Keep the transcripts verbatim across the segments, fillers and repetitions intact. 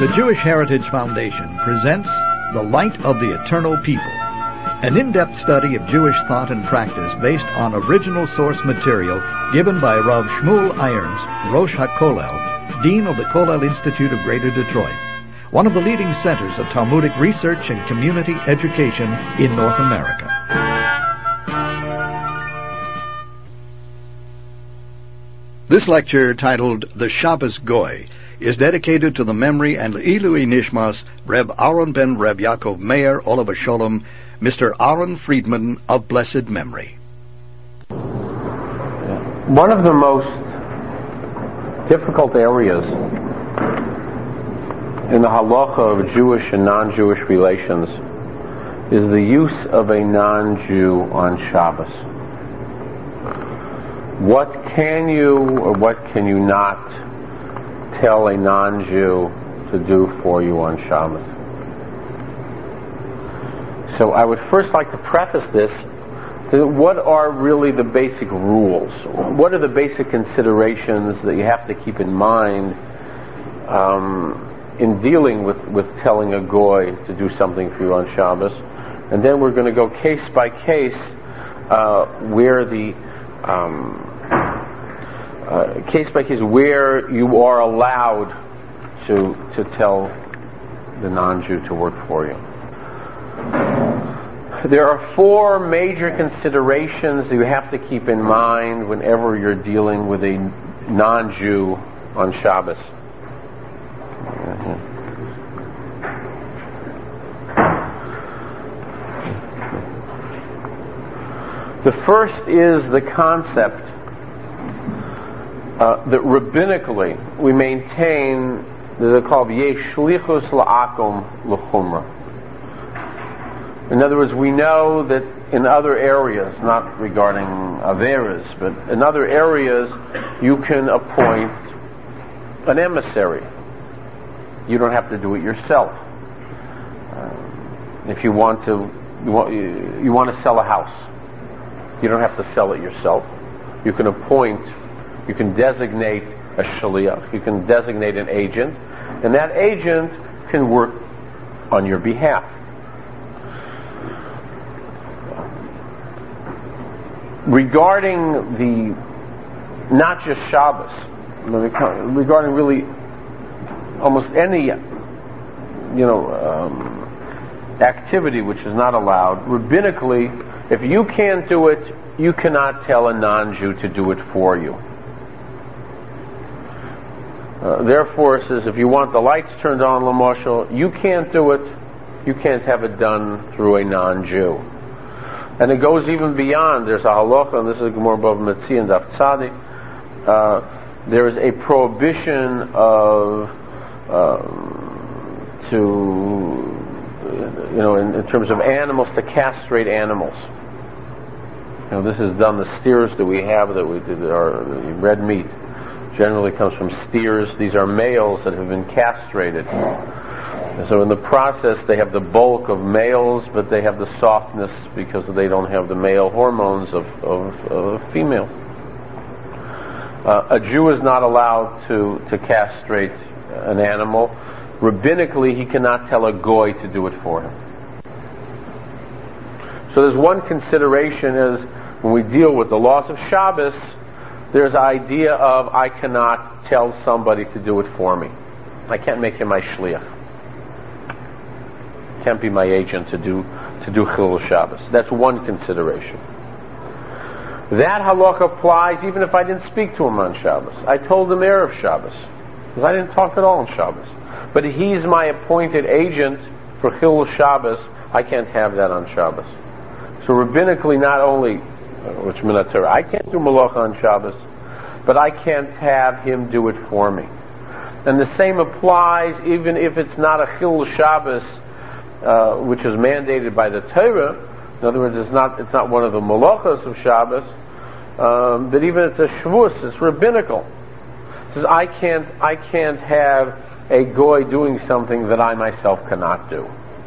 The Jewish Heritage Foundation presents The Light of the Eternal People, an in-depth study of Jewish thought and practice based on original source material given by Rav Shmuel Irons, Rosh HaKollel, Dean of the Kollel Institute of Greater Detroit, one of the leading centers of Talmudic research and community education in North America. This lecture, titled The Shabbos Goy, is dedicated to the memory and Ilui Nishmas Reb Aaron ben Reb Yaakov Meir Olav Sholem, Mister Aaron Friedman of blessed memory. One of the most difficult areas in the halacha of Jewish and non-Jewish relations is the use of a non-Jew on Shabbos. What can you or what can you not tell a non-Jew to do for you on Shabbos? So I would first like to preface this to what are really the basic rules? What are the basic considerations that you have to keep in mind um, in dealing with, with telling a goy to do something for you on Shabbos? And then we're going to go case by case uh, where the um, Uh, case by case where you are allowed to to tell the non-Jew to work for you. There are four major considerations that you have to keep in mind whenever you're dealing with a non-Jew on Shabbos. The first is the concept Uh, that rabbinically we maintain that they're called yesh shlichus la'akom l'chumra. In other words, we know that in other areas, not regarding averas, but in other areas, you can appoint an emissary. You don't have to do it yourself. Uh, if you want to, you want, you, you want to sell a house, you don't have to sell it yourself. You can appoint. You can designate a shaliach. You can designate an agent, and that agent can work on your behalf. Regarding the, not just Shabbos, regarding really almost any, you know, um, activity which is not allowed, rabbinically, if you can't do it, you cannot tell a non-Jew to do it for you. Uh, therefore, it says if you want the lights turned on, l'moshel, you can't do it. You can't have it done through a non-Jew. And it goes even beyond. There's a halacha, and this is Gemara Bava Metzia and Daf Tzadi. Uh, there is a prohibition of um, to, you know, in, in terms of animals, to castrate animals. You know, this is done. The steers that we have that we that are red meat generally comes from steers. These are males that have been castrated. And so in the process they have the bulk of males, but they have the softness because they don't have the male hormones of, of, of female. Uh, a Jew is not allowed to, to castrate an animal. Rabbinically, he cannot tell a goy to do it for him. So there's one consideration is when we deal with the laws of Shabbos, there's the idea of I cannot tell somebody to do it for me. I can't make him my shliach. Can't be my agent to do to do Chilul Shabbos. That's one consideration. That halacha applies even if I didn't speak to him on Shabbos. I told him Erev Shabbos because I didn't talk at all on Shabbos. But he's my appointed agent for Chilul Shabbos. I can't have that on Shabbos. So rabbinically, not only which Minatorah, I can't do malacha on Shabbos, but I can't have him do it for me. And the same applies even if it's not a Chilul Shabbos, uh, which is mandated by the Torah. In other words, it's not it's not one of the malachas of Shabbos, um, but even if it's a Shavuos, it's rabbinical. It says I can't I can't have a goy doing something that I myself cannot do.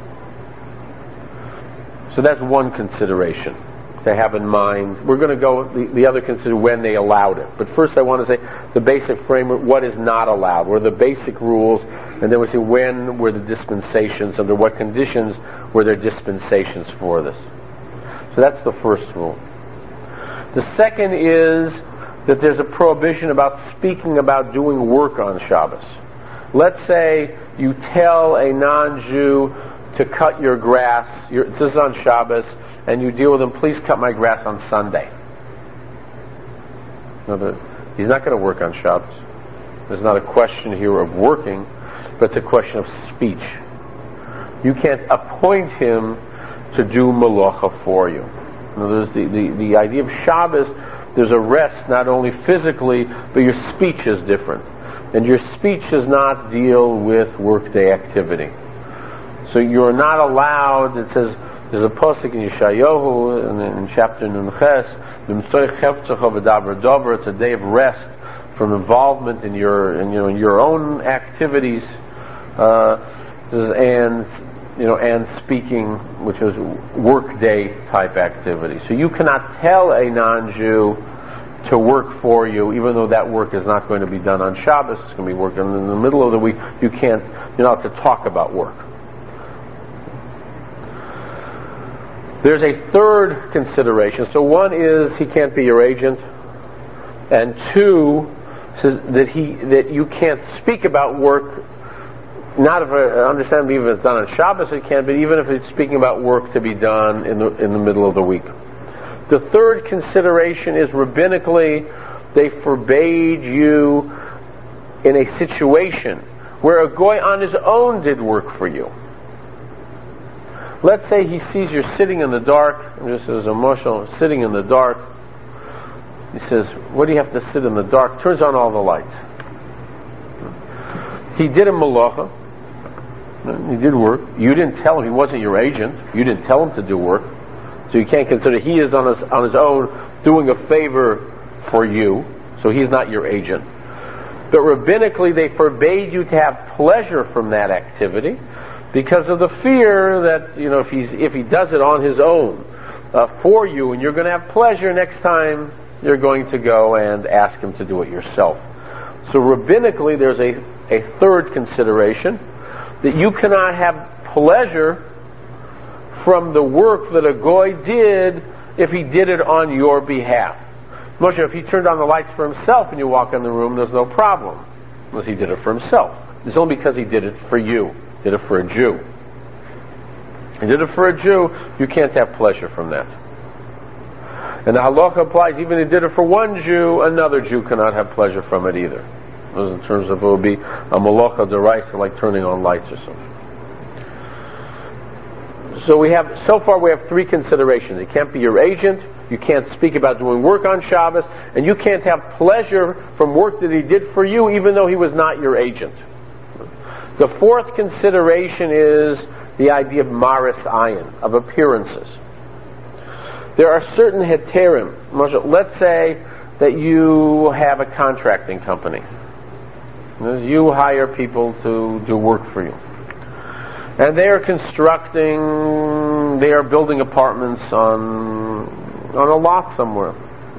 So that's one consideration to have in mind. We're going to go the, the other consider when they allowed it. But first I want to say the basic framework, what is not allowed, what are the basic rules, And then we see when were the dispensations, under what conditions were there dispensations for this. So that's the first rule. The second is that there's a prohibition about speaking about doing work on Shabbos. Let's say you tell a non-Jew to cut your grass, your, this is on Shabbos, and you deal with him, please cut my grass on Sunday. No, the, he's not going to work on Shabbos. There's not a question here of working, but it's a question of speech. You can't appoint him to do malacha for you. In other words, the, the, the idea of Shabbos, there's a rest not only physically, but your speech is different. And your speech does not deal with workday activity. So you're not allowed, it says, there's a pasuk in Yeshayahu, in, in chapter Nunches, it's a day of rest from involvement in your, in, you know, in your own activities, uh, and you know, and speaking, which is workday type activity. So you cannot tell a non-Jew to work for you, even though that work is not going to be done on Shabbos. It's going to be working in the middle of the week. You can't, you're not to talk about work. There's a third consideration. So one is he can't be your agent, and two says that he that you can't speak about work. Not if I understand, even if it's done on Shabbos, it can, but even if it's speaking about work to be done in the in the middle of the week. The third consideration is rabbinically, they forbade you in a situation where a goy on his own did work for you. Let's say he sees you're sitting in the dark, and just as a marshal, sitting in the dark. He says, what do you have to sit in the dark? Turns on all the lights. He did a malacha. He did work. You didn't tell him. He wasn't your agent. You didn't tell him to do work. So you can't consider he is on his, on his own doing a favor for you. So he's not your agent. But rabbinically, they forbade you to have pleasure from that activity because of the fear that, you know, if he's if he does it on his own uh, for you, and you're going to have pleasure next time, you're going to go and ask him to do it yourself. So rabbinically, there's a, a third consideration, that you cannot have pleasure from the work that a goy did if he did it on your behalf. Moshe, if he turned on the lights for himself and you walk in the room, there's no problem, unless he did it for himself. It's only because he did it for you, did it for a Jew. He did it for a Jew, you can't have pleasure from that. And the halacha applies, even if he did it for one Jew, another Jew cannot have pleasure from it either. In terms of it will be a malacha d'oraisa, like turning on lights or something. So we have, so far we have three considerations. He can't be your agent, you can't speak about doing work on Shabbos, and you can't have pleasure from work that he did for you, even though he was not your agent. The fourth consideration is the idea of maris ayin, of appearances. There are certain heterim. Let's say that you have a contracting company. You hire people to do work for you. And they are constructing, they are building apartments on on a lot somewhere.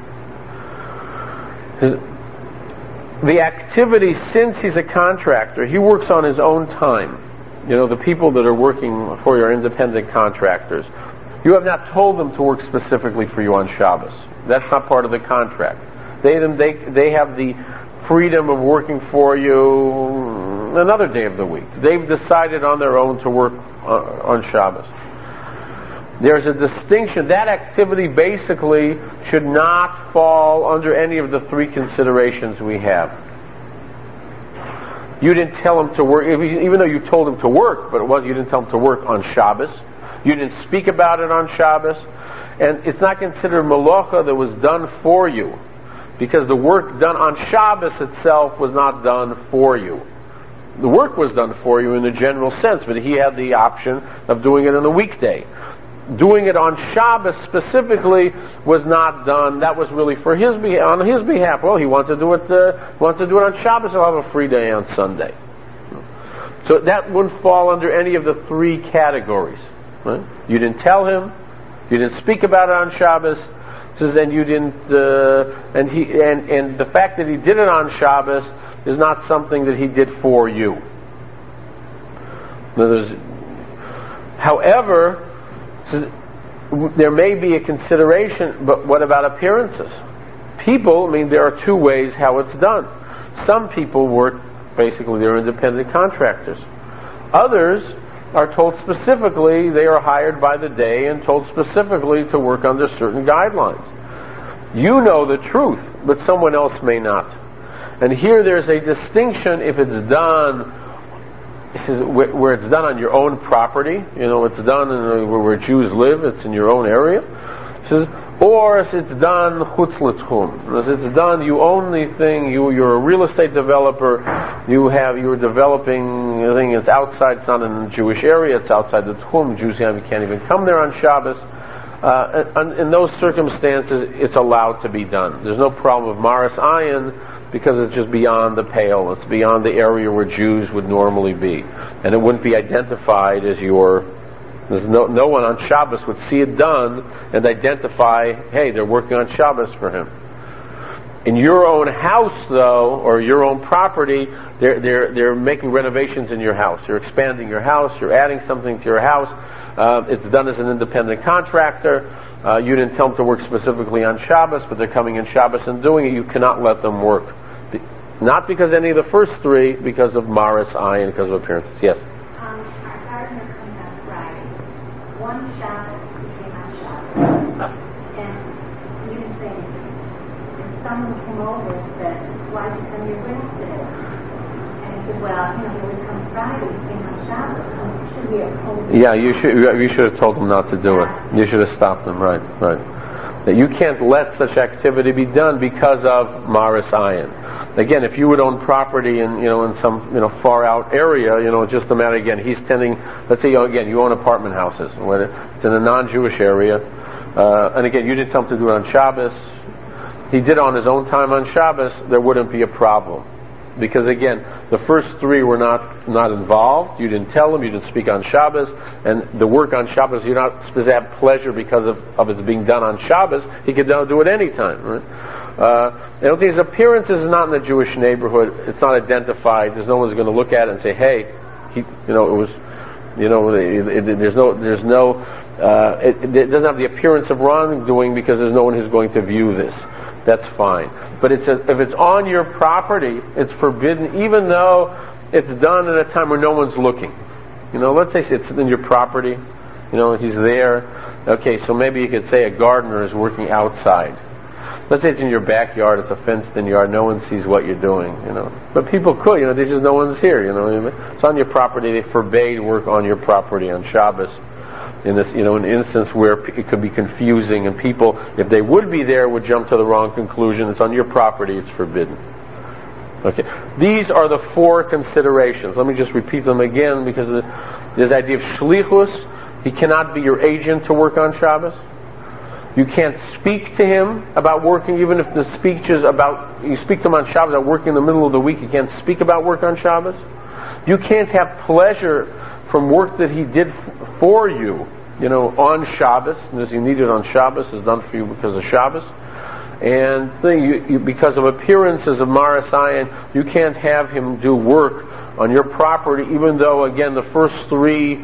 The activity, since he's a contractor, he works on his own time. You know, the people that are working for you are independent contractors. You have not told them to work specifically for you on Shabbos. That's not part of the contract. They they they have the freedom of working for you another day of the week. They've decided on their own to work on Shabbos. There's a distinction. That activity basically should not fall under any of the three considerations we have. You didn't tell him to work, even though you told him to work, but it was you didn't tell him to work on Shabbos. You didn't speak about it on Shabbos. And it's not considered malacha that was done for you, because the work done on Shabbos itself was not done for you. The work was done for you in the general sense, but he had the option of doing it on a weekday. Doing it on Shabbos specifically was not done. That was really for his be- on his behalf. Well, he wants to do it. Uh, wants to do it on Shabbos. He'll have a free day on Sunday. So that wouldn't fall under any of the three categories. Right? You didn't tell him. You didn't speak about it on Shabbos. Says then you didn't. Uh, and he and and the fact that he did it on Shabbos is not something that he did for you. There's, however, there may be a consideration, but what about appearances? People, I mean, there are two ways how it's done. Some people work, basically, they're independent contractors. Others are told specifically, they are hired by the day and told specifically to work under certain guidelines. You know the truth, but someone else may not. And here there's a distinction if it's done where it's done on your own property, you know, it's done in where Jews live, it's in your own area, or if it's done chutz l'tchum. If it's done, you own the thing, you, you're a real estate developer, you have, you're developing a thing, it's outside, it's not in a Jewish area, it's outside the tchum, Jews can't even come there on Shabbos. Uh, and, and in those circumstances, it's allowed to be done. There's no problem with Maris Ayin, because it's just beyond the pale. It's beyond the area where Jews would normally be. And it wouldn't be identified as your... There's no, no one on Shabbos would see it done and identify, hey, they're working on Shabbos for him. In your own house, though, or your own property, they're, they're, they're making renovations in your house. You're expanding your house. You're adding something to your house. Uh, it's done as an independent contractor. Uh, you didn't tell them to work specifically on Shabbos, but they're coming in Shabbos and doing it. You cannot let them work. Not because any of the first three, because of Maris Ayin, because of appearances. Yes? Um, our gardener comes on Friday. One Shabbos became on Shabbos. And you didn't say anything. And someone came over and said, why did you come your grass today? And he said, well, you know, he always comes Friday, he came on Shabbos. Should we have told him? Yeah, you should, you should have told them not to do it. You should have stopped them, right, right. That you can't let such activity be done because of Maris Ayin. Again, if you would own property in, you know, in some, you know, far out area, you know, just a matter, again, he's tending, let's say, again, you own apartment houses, it's in a non-Jewish area, uh, and again, you didn't tell him to do it on Shabbos, he did it on his own time on Shabbos, there wouldn't be a problem. Because again, the first three were not, not involved, you didn't tell him, you didn't speak on Shabbos, and the work on Shabbos, you're not supposed to have pleasure because of, of it being done on Shabbos, he could do it any time, right? Uh, I don't think his appearance is not in the Jewish neighborhood. It's not identified. There's no one's going to look at it and say, "Hey, he, you know, it was, you know, it, it, there's no, there's no, uh, it, it doesn't have the appearance of wrongdoing because there's no one who's going to view this." That's fine. But it's a, if it's on your property, it's forbidden, even though it's done at a time where no one's looking. You know, let's say it's in your property. You know, he's there. Okay, so maybe you could say a gardener is working outside. Let's say it's in your backyard, it's a fenced-in yard, no one sees what you're doing, you know. But people could, you know, they just, no one's here, you know. It's on your property, they forbade work on your property on Shabbos. In this, you know, an instance where it could be confusing and people, if they would be there, would jump to the wrong conclusion. It's on your property, it's forbidden. Okay. These are the four considerations. Let me just repeat them again because of the, this idea of shlichus. He cannot be your agent to work on Shabbos. You can't speak to him about working, even if the speech is about, you speak to him on Shabbos about working in the middle of the week, you can't speak about work on Shabbos. You can't have pleasure from work that he did f- for you, you know, on Shabbos, and as you need it on Shabbos, is done for you because of Shabbos. And thing, you, you, because of appearances of Maris Ayin, you can't have him do work on your property, even though, again, the first three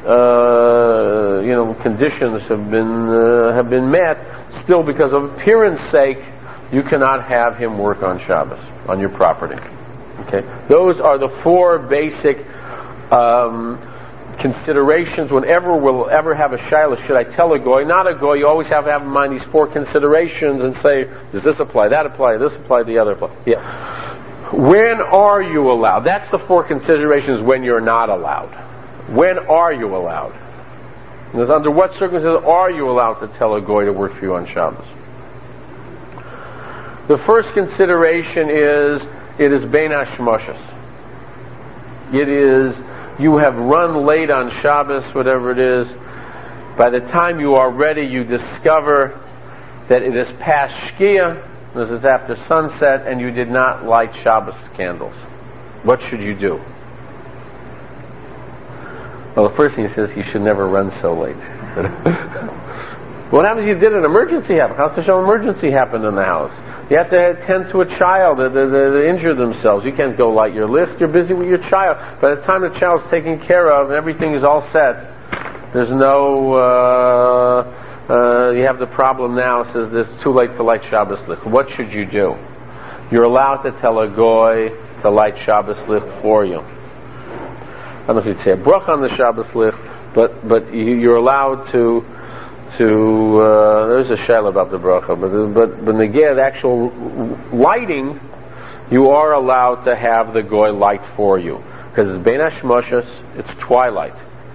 Uh, you know, conditions have been uh, have been met. Still, because of appearance sake, you cannot have him work on Shabbos on your property. Okay, those are the four basic um, considerations. Whenever we'll ever have a shiloh, should I tell a goy? Not a goy. You always have to have in mind these four considerations and say, does this apply? That apply? This apply? The other apply? Yeah. When are you allowed? That's the four considerations when you're not allowed. When are you allowed? Because under what circumstances are you allowed to tell a goy to work for you on Shabbos? The first consideration is, it is bein hashmashos. It is, you have run late on Shabbos, whatever it is. By the time you are ready, you discover that it is past Shkia, because it's after sunset, and you did not light Shabbos candles. What should you do? Well, the first thing he says, you should never run so late. What happens if you did an emergency happen? How special emergency happened in the house? You have to attend to a child that, that, that injured themselves. You can't go light your lift. You're busy with your child. By the time the child's taken care of and everything is all set, there's no, uh, uh, you have the problem now. It says it's too late to light Shabbos licht. What should you do? You're allowed to tell a goy to light Shabbos licht for you. I don't know if you'd say a bracha on the Shabbos licht, but, but you, you're allowed to to uh, there's a shayla about the bracha, but but but again, the actual lighting, you are allowed to have the goy light for you because it's bein hashmoshes, it's twilight.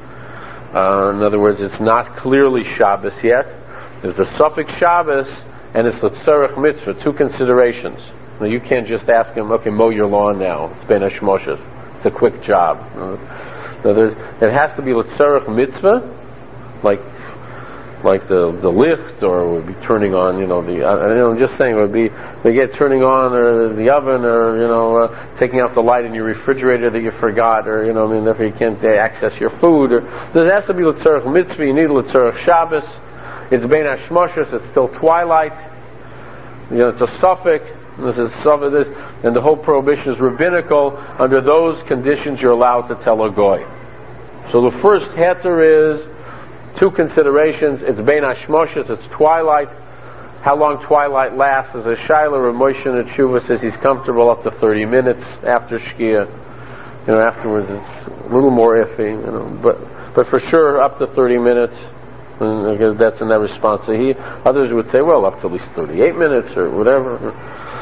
Uh, in other words, it's not clearly Shabbos yet. There's a suffix Shabbos and it's a tzarech mitzvah. Two considerations. Now, you can't just ask him, okay, mow your lawn now. It's bein hashmoshes. It's a quick job. Uh, there's, it has to be a tzarech mitzvah, like. like the the lift, or would be turning on, you know, the, uh, you know, I'm just saying, it would be, they get turning on, or the oven, or, you know, uh, taking out the light in your refrigerator that you forgot, or, you know, I mean, if you can't uh, access your food, or, there has to be l'tzarech mitzvah, you need l'tzarech Shabbos, it's bein hashmoshes, it's still twilight, you know, it's a suffix, this is suffix, this, and the whole prohibition is rabbinical. Under those conditions, you're allowed to tell a goy. So the first heter is, two considerations. It's bein hashmoshes, it's twilight. How long twilight lasts is a shayla. Rav Moshe Netshuva says he's comfortable up to thirty minutes after Shkia. You know, afterwards it's a little more iffy. You know, but but for sure up to thirty minutes. And I guess that's in that response. So he, others would say, well, up to at least thirty-eight minutes or whatever.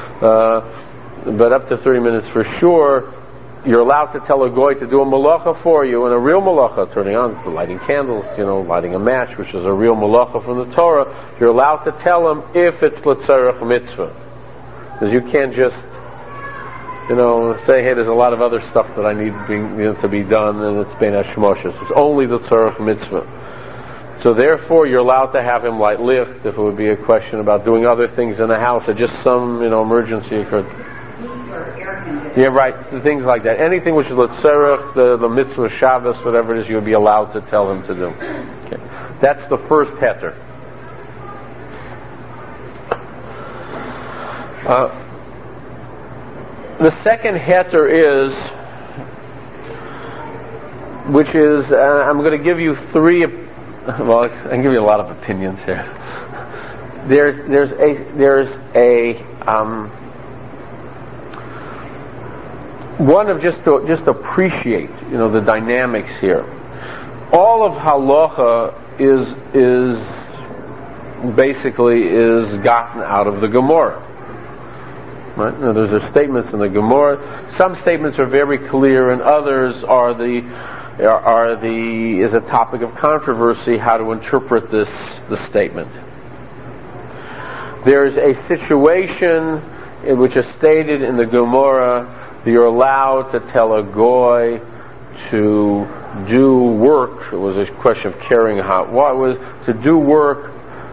Uh, but up to thirty minutes for sure. You're allowed to tell a goy to do a malacha for you, and a real malacha, turning on, lighting candles, you know, lighting a match, which is a real malacha from the Torah. You're allowed to tell him if it's l'tzarech mitzvah. Because you can't just, you know, say, hey, there's a lot of other stuff that I need being, you know, to be done, and it's bein hashmoshes. It's only the l'tzarech mitzvah. So therefore, you're allowed to have him light lift if it would be a question about doing other things in the house, or just some, you know, emergency occurred. Yeah, right. Things like that. Anything which is l'tzarech, the, the mitzvah Shabbos, whatever it is, you would be allowed to tell him to do. Okay. That's the first heter. Uh, the second heter is, which is, uh, I'm going to give you three. Well, I can give you a lot of opinions here. There's there's a there's a. Um, One of just to just appreciate, you know, the dynamics here. All of halacha is is basically is gotten out of the Gemara. Right? Now, there's statements in the Gemara. Some statements are very clear, and others are the are, are the is a topic of controversy how to interpret this the statement. There's a situation in which is stated in the Gemara. You're allowed to tell a goy to do work. It was a question of carrying hot water. It was to do work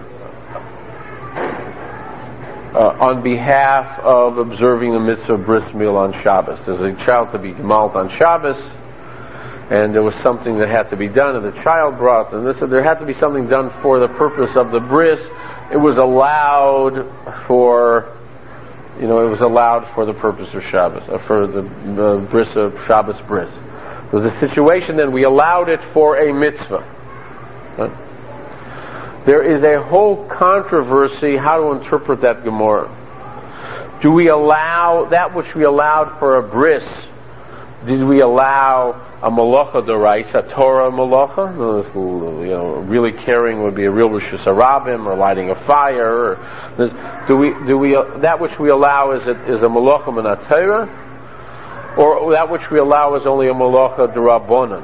uh, on behalf of observing the mitzvah of bris milah on Shabbos. There's a child to be gemalt on Shabbos, and there was something that had to be done, and the child brought, and this, there had to be something done for the purpose of the bris. It was allowed for You know, it was allowed for the purpose of Shabbos, uh, for the, the bris of Shabbos bris. There was a situation then we allowed it for a mitzvah. Right? There is a whole controversy how to interpret that Gemara. Do we allow that which we allowed for a bris? Did we allow a malacha d'oraisa, a Torah malacha? You know, really caring would be a real rishus harabim, or lighting a fire. Or do we do we uh, that which we allow is a, is a malacha min Torah, or that which we allow is only a malacha d'rabbanan?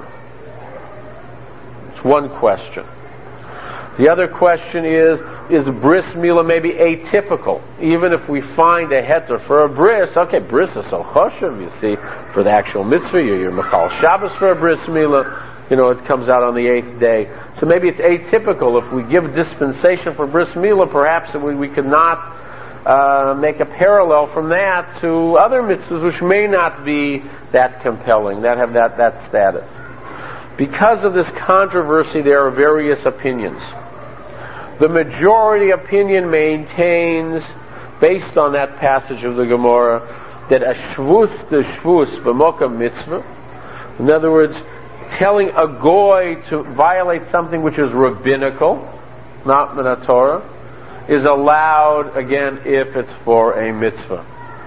It's one question. The other question is: is bris milah maybe atypical? Even if we find a heter for a bris, okay, bris is so choshev, you see, for the actual mitzvah, you're, you're mechal Shabbos for a bris milah, you know, it comes out on the eighth day. So maybe it's atypical. If we give dispensation for bris milah, perhaps we, we could not uh, make a parallel from that to other mitzvahs which may not be that compelling, that have that, that status. Because of this controversy, there are various opinions. The majority opinion maintains, based on that passage of the Gemara, that a shvus the shvus b'mokam mitzvah, in other words, telling a goy to violate something which is rabbinical, not min Torah, is allowed, again, if it's for a mitzvah.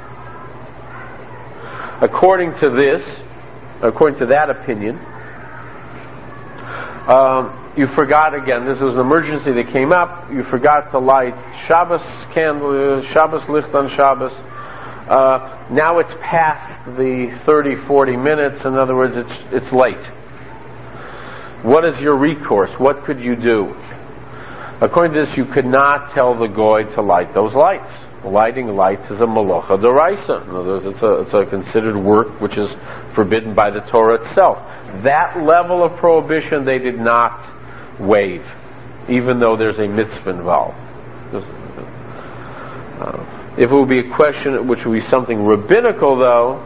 According to this, according to that opinion, um, you forgot again, this was an emergency that came up, you forgot to light Shabbos candle, Shabbos licht on Shabbos. Uh, now it's past the thirty, forty minutes, in other words, it's it's late. What is your recourse? What could you do? According to this, you could not tell the goy to light those lights. Lighting lights is a malacha d'oraisa. In other words, it's a, it's a considered work which is forbidden by the Torah itself. That level of prohibition they did not waive, even though there's a mitzvah involved. Uh, if it would be a question which would be something rabbinical, though,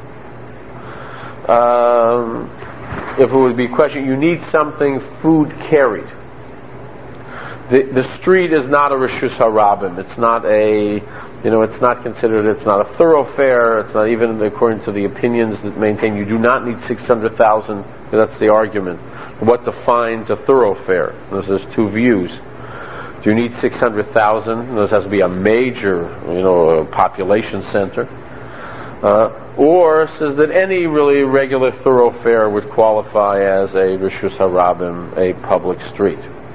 um, if it would be a question, you need something food carried. The, the street is not a Reshus HaRabim. It's not a, you know, it's not considered, it's not a thoroughfare. It's not even according to the opinions that maintain you do not need six hundred thousand. That's the argument. What defines a thoroughfare? There's two views. Do you need six hundred thousand? This has to be a major, you know, a population center. Uh, or says that any really regular thoroughfare would qualify as a Reshus HaRabim, a public street.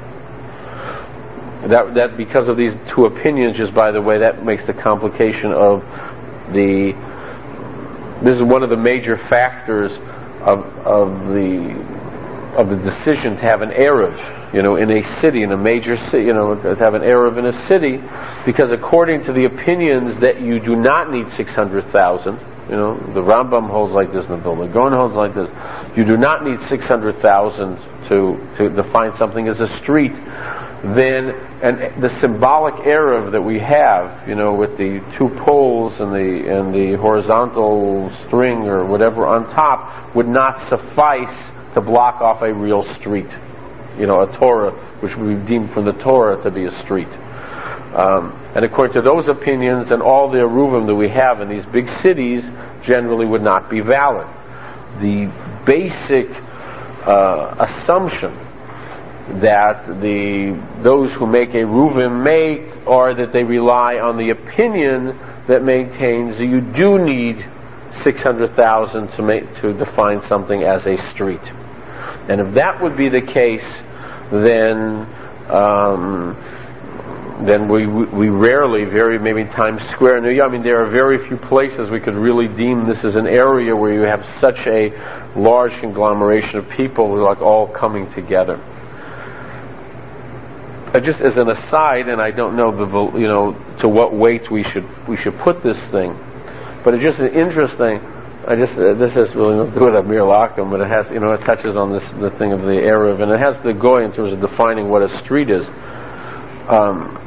That, that because of these two opinions, just by the way, that makes the complication of the, this is one of the major factors of, of the, of the decision to have an Erev, you know, in a city, in a major city, you know, to have an Erev in a city, because according to the opinions that you do not need six hundred thousand, you know, the Rambam holds like this, and the Vilna Gaon holds like this, you do not need six hundred thousand to, to define something as a street. Then, and the symbolic Erev that we have, you know, with the two poles and the and the horizontal string or whatever on top, would not suffice to block off a real street, you know, a Torah, which would be deemed from the Torah to be a street. Um, and according to those opinions, and all the Eruvim that we have in these big cities, generally would not be valid. The basic uh, assumption that the those who make a Ruvim make are that they rely on the opinion that maintains that you do need six hundred thousand to make to define something as a street. And if that would be the case, then um, then we we rarely, very maybe Times Square in New York, I mean there are very few places we could really deem this as an area where you have such a large conglomeration of people who are like all coming together. Uh, just as an aside, and I don't know the you know to what weight we should we should put this thing, but it's just an interesting. I just uh, this has really nothing to do with Amir Lachim, but it has you know it touches on this the thing of the Erev, and it has the goy in terms of defining what a street is. Um,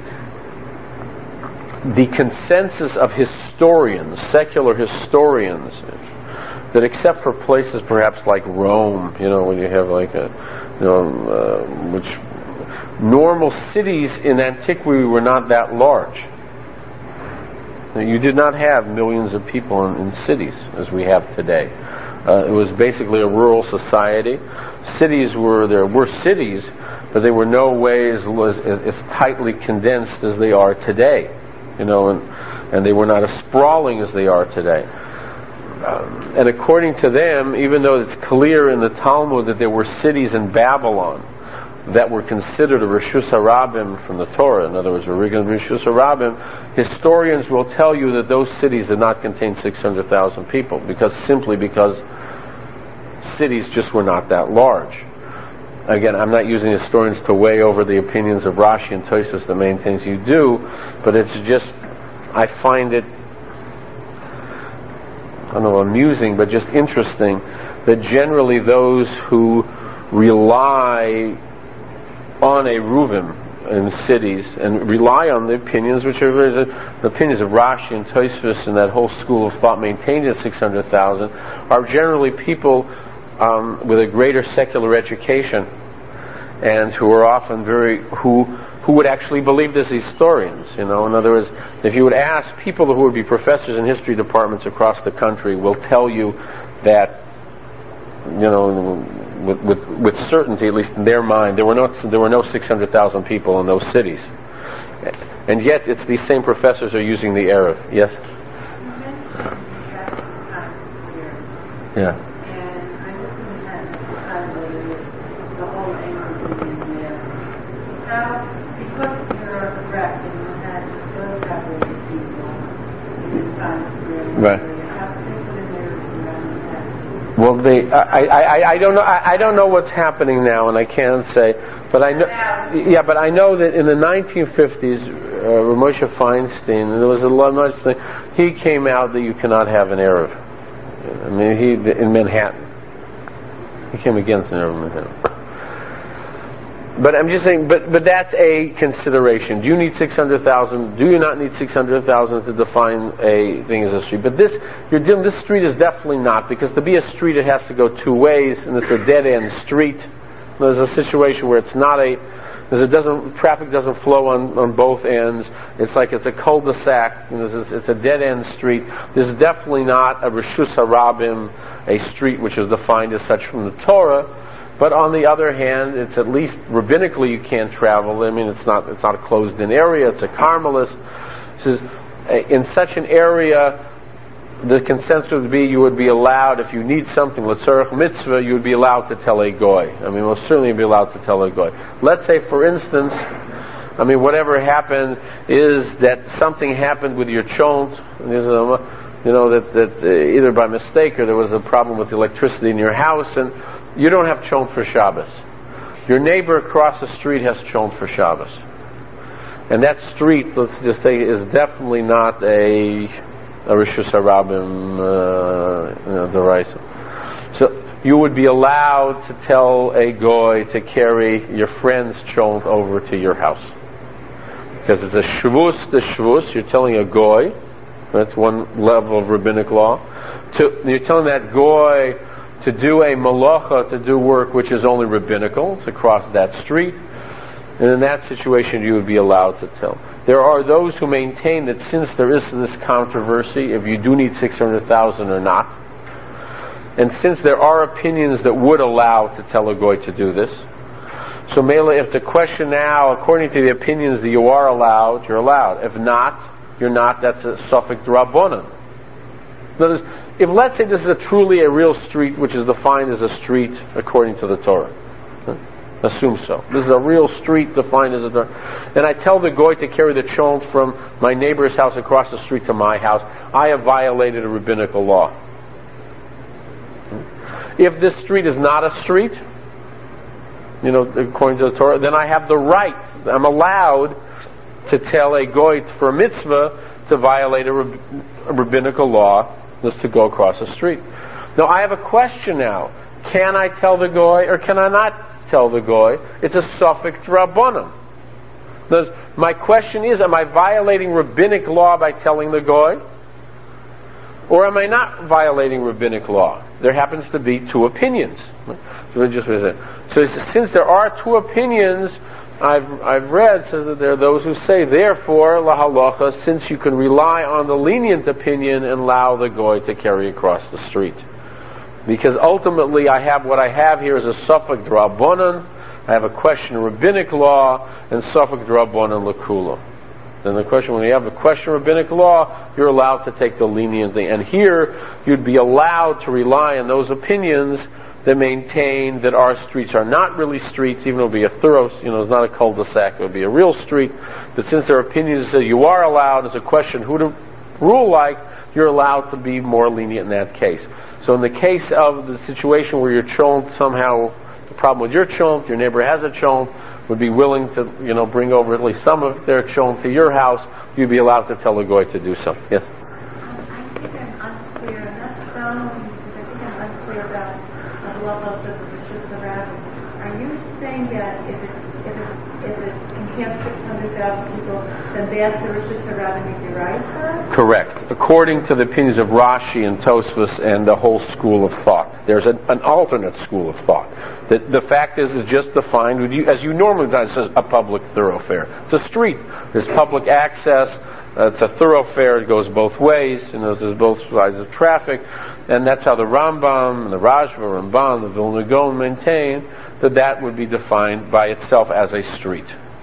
the consensus of historians, secular historians, that except for places perhaps like Rome, you know, when you have like a you know uh, which. Normal cities in antiquity were not that large. You did not have millions of people in, in cities as we have today. Uh, it was basically a rural society. Cities were, there were cities, but they were no ways as, as, as tightly condensed as they are today. You know, and, and they were not as sprawling as they are today. Um, and according to them, even though it's clear in the Talmud that there were cities in Babylon that were considered a Reshus HaRabim from the Torah, in other words, a Reshus HaRabim, historians will tell you that those cities did not contain six hundred thousand people, because simply because cities just were not that large. Again, I'm not using historians to weigh over the opinions of Rashi and Tosfos that maintains you do, but it's just, I find it, I don't know, amusing, but just interesting, that generally those who rely on a Ruvim in cities and rely on the opinions, which are the opinions of Rashi and Tosfos and that whole school of thought maintained at six hundred thousand, are generally people um, with a greater secular education, and who are often very who who would actually believe this, historians. You know, in other words, if you would ask people who would be professors in history departments across the country, will tell you that, you know, with, with, with certainty, at least in their mind, there were no there were no six hundred thousand people in those cities, and yet it's these same professors are using the Erev. Yes. Yeah. Right. Well, they, I, I, I don't know. I, I don't know what's happening now, and I can't say. But I know. Yeah, but I know that in the nineteen fifties, uh, Moshe Feinstein, there was a lot much thing. He came out that you cannot have an Erev. I mean, he in Manhattan. He came against an Erev in Manhattan. But I'm just saying, but but that's a consideration. Do you need six hundred thousand? Do you not need six hundred thousand to define a thing as a street? But this, you're dealing. This street is definitely not, because to be a street, it has to go two ways, and it's a dead end street. There's a situation where it's not a, it doesn't, traffic doesn't flow on, on both ends. It's like it's a cul-de-sac. And it's, it's a dead end street. This is definitely not a Reshus HaRabim, a street which is defined as such from the Torah. But on the other hand, it's at least rabbinically you can't travel. I mean, it's not it's not a closed-in area. It's a Carmelis. It says, in such an area, the consensus would be you would be allowed, if you need something, l'tzorech mitzvah, you would be allowed to tell a goy. I mean, most certainly you'd be allowed to tell a goy. Let's say, for instance, I mean, whatever happened is that something happened with your chont, you know, that that uh, either by mistake or there was a problem with the electricity in your house, and you don't have chont for Shabbos. Your neighbor across the street has chont for Shabbos. And that street, let's just say, is definitely not a, a Reshus HaRabim, uh, you know, D'Oraisa. So you would be allowed to tell a goy to carry your friend's chont over to your house. Because it's a shvus, the shvus, you're telling a goy, that's one level of rabbinic law, to, you're telling that goy to do a malacha, to do work which is only rabbinical, to cross that street, and in that situation you would be allowed to tell. There are those who maintain that since there is this controversy, if you do need six hundred thousand or not, and since there are opinions that would allow to tell a goy to do this, so Mela, if the question now, according to the opinions that you are allowed, you're allowed. If not, you're not, that's a suffix d'Rabbanan. In other words, if let's say this is a truly a real street which is defined as a street according to the Torah, assume so. This is a real street defined as a Torah, and I tell the goy to carry the chont from my neighbor's house across the street to my house, I have violated a rabbinical law. If this street is not a street, you know, according to the Torah, then I have the right, I'm allowed to tell a goy for a mitzvah to violate a, rab- a rabbinical law, just to go across the street. Now I have a question now. Can I tell the goy or can I not tell the goy? It's a suffix d'Rabbanan. My question is, am I violating rabbinic law by telling the goy? Or am I not violating rabbinic law? There happens to be two opinions. So, just, so since there are two opinions, I've I've read says that there are those who say, therefore, la halacha, since you can rely on the lenient opinion and allow the goy to carry across the street. Because ultimately I have what I have here is a suffix d'Rabbanan, I have a question of rabbinic law, and suffix d'Rabbanan l'kula. Then the question, when you have a question of rabbinic law, you're allowed to take the lenient thing. And here, you'd be allowed to rely on those opinions that maintain that our streets are not really streets, even though it would be a thorough, you know, it's not a cul-de-sac, it would be a real street, that since there are opinions that you are allowed, as a question who to rule like, you're allowed to be more lenient in that case. So in the case of the situation where your chont somehow, the problem with your chont, your neighbor has a chont, would be willing to, you know, bring over at least some of their chont to your house, you'd be allowed to tell a goy to do so. Yes? I think I'm unclear, and that's um, I think I'm unclear about the levels of the Reshus HaRabim. are you saying that if it's if it's if it encamps six hundred thousand people, then that's the Rosh Hashanah Deraisa? Correct. According to the opinions of Rashi and Tosfos and the whole school of thought, there's an, an alternate school of thought. The, the fact is, it's just defined with you, as you normally design, it's a public thoroughfare. It's a street. There's public access. Uh, it's a thoroughfare. It goes both ways. You know, there's both sides of traffic. And that's how the Rambam, and the Rashba, Ramban, the Vilna Gaon maintain that that would be defined by itself as a street.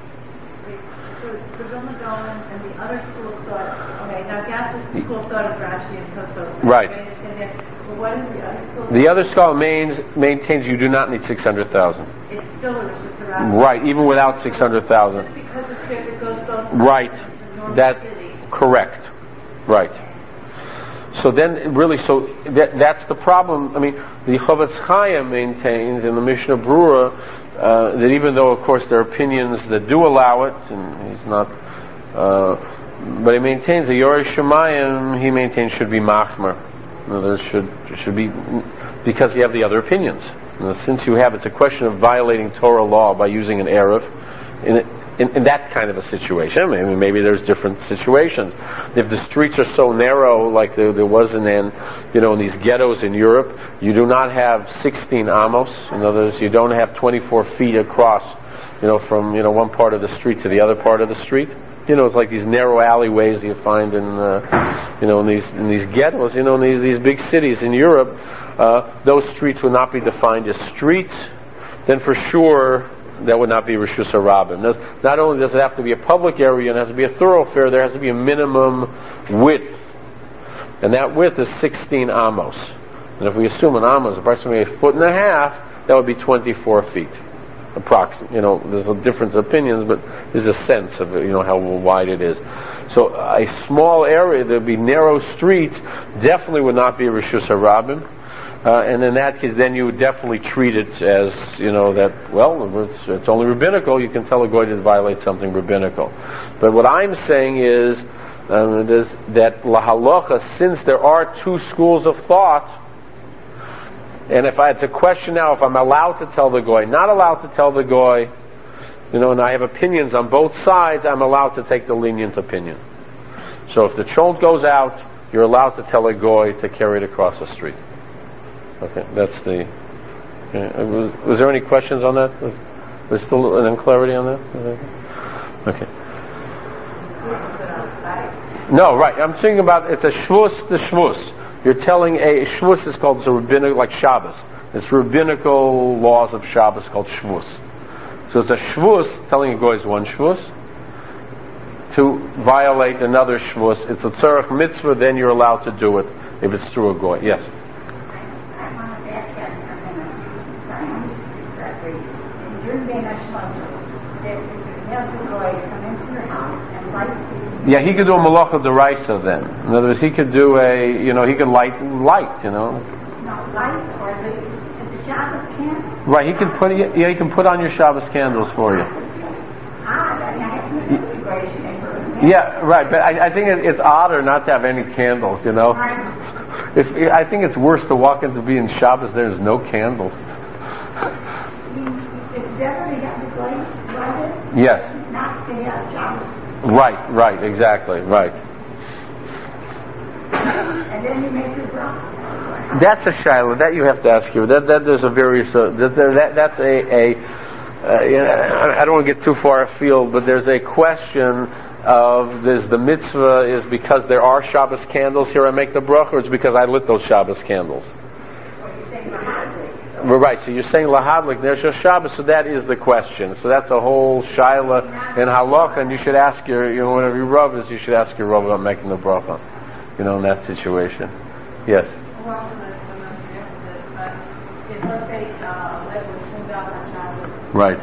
So the Vilna Gaon and the other school of thought, okay, now that's the school of thought of Rashi and Tosfos. Right. And then, well, what is the other school? The other scholar mains, maintains you do not need six hundred thousand. It's still a Rosh Hashanah. Right, even without six hundred thousand. Just because the traffic goes both Right. ways. That, correct. Right. So then, really, so that, that's the problem. I mean, the Chavetz Chaim maintains in the Mishnah Brura uh, that even though, of course, there are opinions that do allow it, and he's not, uh, but he maintains the Yoreh Shemayim, he maintains should be machmer. In other words, should should be because you have the other opinions. You know, since you have, it's a question of violating Torah law by using an erev. In it, In, in that kind of a situation. I mean, maybe there's different situations. If the streets are so narrow, like there, there was in, in, you know, in these ghettos in Europe, you do not have sixteen amos. In other words, you don't have twenty-four feet across, you know, from, you know, one part of the street to the other part of the street. You know, it's like these narrow alleyways you find in, uh, you know, in these in these ghettos. You know, in these these big cities in Europe, uh, those streets would not be defined as streets. Then for sure, that would not be Reshus HaRabim. Not only does it have to be a public area and it has to be a thoroughfare, there has to be a minimum width. And that width is sixteen amos. And if we assume an amos is approximately a foot and a half, that would be twenty-four feet. Approximately. You know, there's a difference of opinions, but there's a sense of, you know, how wide it is. So a small area, there would be narrow streets, definitely would not be Reshus HaRabim. Uh, and in that case, then you would definitely treat it as, you know, that, well, it's, it's only rabbinical. You can tell a goy to violate something rabbinical. But what I'm saying is um, is that lahalacha, since there are two schools of thought, and if I, it's a question now, if I'm allowed to tell the goy, not allowed to tell the goy, you know, and I have opinions on both sides, I'm allowed to take the lenient opinion. So if the cholent goes out, you're allowed to tell a goy to carry it across the street. Okay, that's the. Okay. Was, was there any questions on that? Was there still an unclarity on that? Okay. No, right. I'm thinking about it's a shvus the shvus. You're telling a, a shvus is called it's a rabbinical, like Shabbos. It's rabbinical laws of Shabbos called shvus. So it's a shvus telling a goy is one shvus. To violate another shvus, it's a tzarech mitzvah. Then you're allowed to do it if it's through a goy. Yes. Yeah, he could do a malacha deraisa then. In other words, he could do a, you know, he could light light, you know. No, light or the, the Shabbos candles? Right, he can put, yeah, he can put on your Shabbos candles for you. Ah, I mean, I have to do the yeah, right, but I, I think it, it's odder not to have any candles, you know. If I think it's worse to walk into being Shabbos, there's no candles. Yes. Not to have Shabbos. Right, right, exactly, right. And then you make your bracha. That's a shiloh that you have to ask you. That that there's a various uh, that, that that's a a uh, you know, I don't want to get too far afield, but there's a question of there's the mitzvah is because there are Shabbos candles here I make the bracha, or it's because I lit those Shabbos candles. Well, right, so you're saying lahadlik there's your Shabbos, so that is the question. So that's a whole shaila in halacha, and you should ask your, you know, whenever you rub is, you should ask your rub about making the bracha, you know, in that situation. Yes. Right.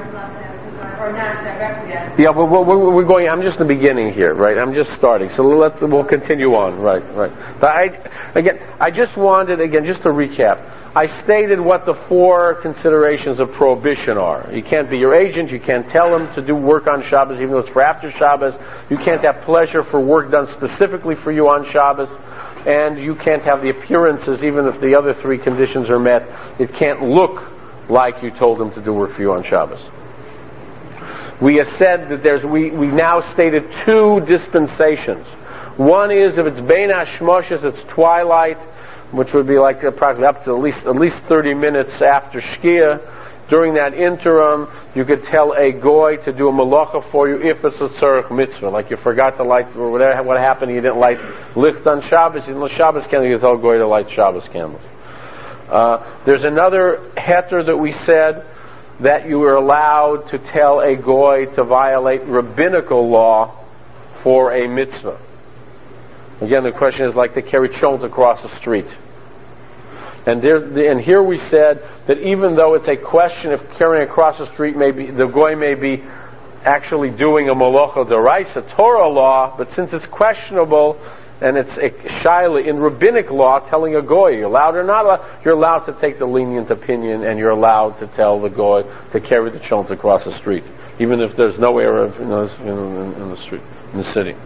Yeah, but we're, we're going. I'm just in the beginning here, right? I'm just starting, so let's we'll continue on, right? Right. But I, again, I just wanted again just to recap. I stated what the four considerations of prohibition are. You can't be your agent. You can't tell him to do work on Shabbos, even though it's for after Shabbos. You can't have pleasure for work done specifically for you on Shabbos. And you can't have the appearances, even if the other three conditions are met. It can't look like you told him to do work for you on Shabbos. We have said that there's, we, we now stated two dispensations. One is if it's Bein HaShmoshes, it's twilight, which would be like approximately up to at least, at least thirty minutes after Shkia. During that interim, you could tell a goy to do a malacha for you if it's a tzarech mitzvah, like you forgot to light, or whatever, what happened, you didn't light licht on Shabbos, you didn't light Shabbos candles, you could tell a goy to light Shabbos candles. Uh, there's another heter that we said that you were allowed to tell a goy to violate rabbinical law for a mitzvah. Again, the question is like to carry cholent across the street. And there, and here we said that even though it's a question if carrying across the street may be, the goy may be actually doing a malacha d'oraisa Torah law, but since it's questionable and it's a shaila in rabbinic law, telling a goy you're allowed or not allowed, you're allowed to take the lenient opinion, and you're allowed to tell the goy to carry the cholent across the street, even if there's no erev in, in, in the street, in the city.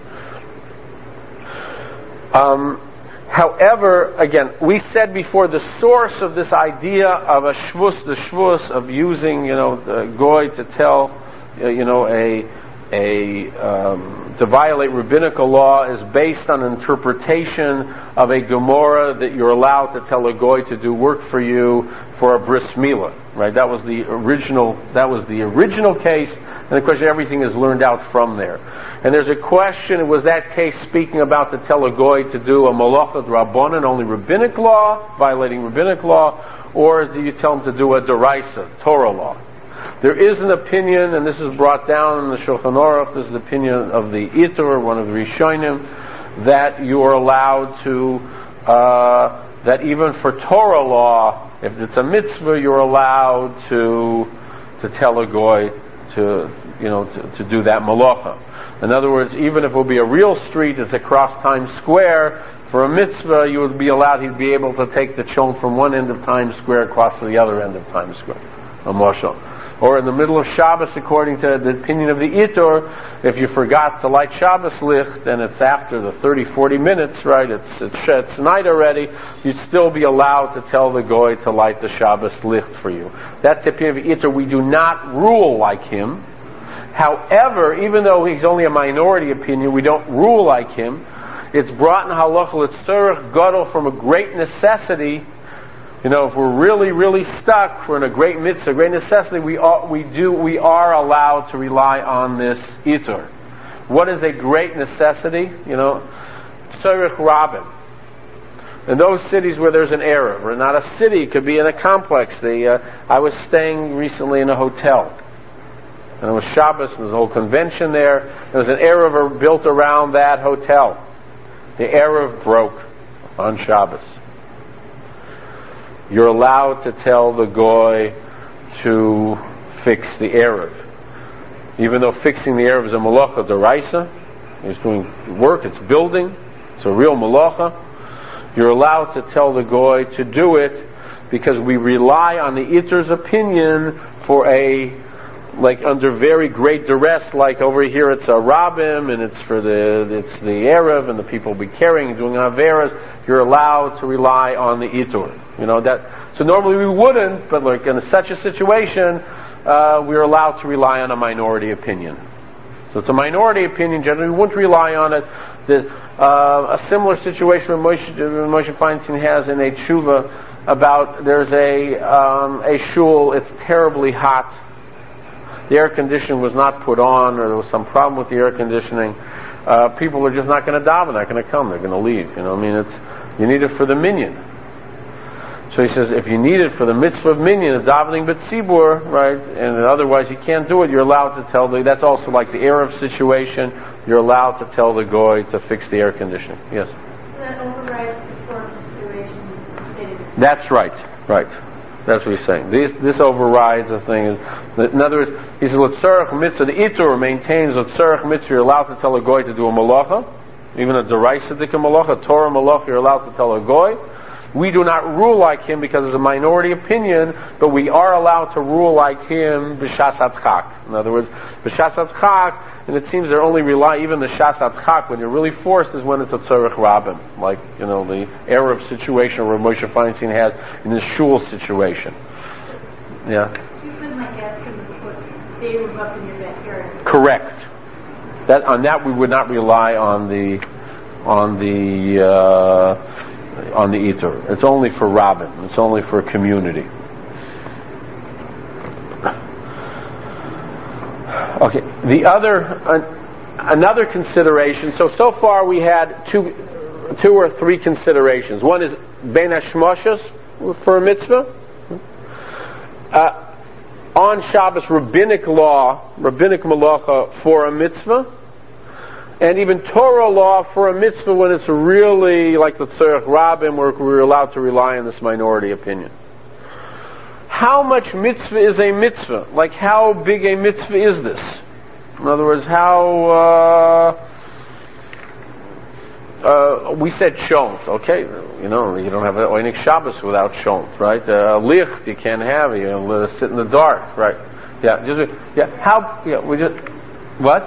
Um, However, again, we said before the source of this idea of a shvus, the shvus of using, you know, the goy to tell, uh, you know, a a um, to violate rabbinical law is based on an interpretation of a Gemara that you're allowed to tell a goy to do work for you for a bris milah, right? That was the original. That was the original case, and of course everything is learned out from there. And there's a question, was that case speaking about to tell a goy to do a malacha d'rabbanan, only rabbinic law, violating rabbinic law, or do you tell him to do a d'oraisa, Torah law? There is an opinion, and this is brought down in the Shulchan Aruch, this is the opinion of the Itur, one of the Rishonim, that you are allowed to, uh, that even for Torah law, if it's a mitzvah, you're allowed to to tell a goy to, you know, to, to do that malacha. In other words, even if it would be a real street, it's across Times Square, for a mitzvah, you would be allowed, he'd be able to take the cholent from one end of Times Square across to the other end of Times Square. A mashal. Or in the middle of Shabbos, according to the opinion of the Itur, if you forgot to light Shabbos licht, and it's after the thirty, forty minutes, right, it's, it's, it's night already, you'd still be allowed to tell the goy to light the Shabbos licht for you. That's the opinion of the Itur. We do not rule like him. However, even though he's only a minority opinion, we don't rule like him. It's brought in halacha l'tzorech gadol from a great necessity. You know, if we're really, really stuck, we're in a great mitzvah, a great necessity, we are, we do, we are allowed to rely on this itur. What is a great necessity? You know, tzorech rabin. In those cities where there's an erev, or not a city, it could be in a complex. The, uh, I was staying recently in a hotel. And it was Shabbos, and there was a whole convention there. There was an erev built around that hotel. The erev broke on Shabbos. You're allowed to tell the goy to fix the erev. Even though fixing the erev is a malacha d'oraisa, he's doing work, it's building, it's a real malacha, you're allowed to tell the goy to do it because we rely on the Itur's opinion for a, like under very great duress, like over here it's a rabbim and it's for the, it's the erev and the people will be carrying and doing averas, you're allowed to rely on the Itur. You know, that, so normally we wouldn't, but like in such a situation, uh, we're allowed to rely on a minority opinion. So it's a minority opinion, generally we wouldn't rely on it. There's uh, a similar situation when Moshe, Moshe Feinstein has in a tshuva about, there's a, um, a shul, it's terribly hot. The air conditioning was not put on, or there was some problem with the air conditioning. Uh, people are just not going to daven, not going to come, they're going to leave. You know, I mean, it's, you need it for the minyan. So he says, if you need it for the mitzvah of minyan, the davening b'tzibur, right, and otherwise you can't do it, you're allowed to tell the, that's also like the erev situation, you're allowed to tell the goy to fix the air conditioning. Yes? That overrides the four considerations stated. That's right, right. That's what he's saying. This, this overrides the thing. Is, in other words, he says, l'tzorech mitzvah, the Itur maintains l'tzorech mitzvah, you're allowed to tell a goy to do a malacha, even a d'oraisa malacha, a Torah malacha, you're allowed to tell a goy. We do not rule like him because it's a minority opinion, but we are allowed to rule like him b'shas adchak. In other words, b'shas adchak, and it seems they're only rely, even the shas adchak, when you're really forced is when it's a tzorech rabin, like, you know, the erev situation where Moshe Feinstein has in the shul situation. Yeah. You couldn't like ask him to put stairs up in your backyard. Correct. That on that we would not rely on the on the uh, on the Eater. It's only for Rabbin. It's only for a community. Okay. The other uh, another consideration. So so far we had two two or three considerations. One is Ben Hashmashas for a mitzvah. Uh, on Shabbos, rabbinic law, rabbinic malacha for a mitzvah, and even Torah law for a mitzvah when it's really like the Tzarech Rabbim, where we're allowed to rely on this minority opinion. How much mitzvah is a mitzvah? Like, how big a mitzvah is this? In other words, how... Uh, Uh, we said shont, okay? You know, you don't have an Oinik Shabbos without shont, right? Uh, licht you can't have, you know, let us sit in the dark, right? Yeah, just yeah. How? Yeah, we just what?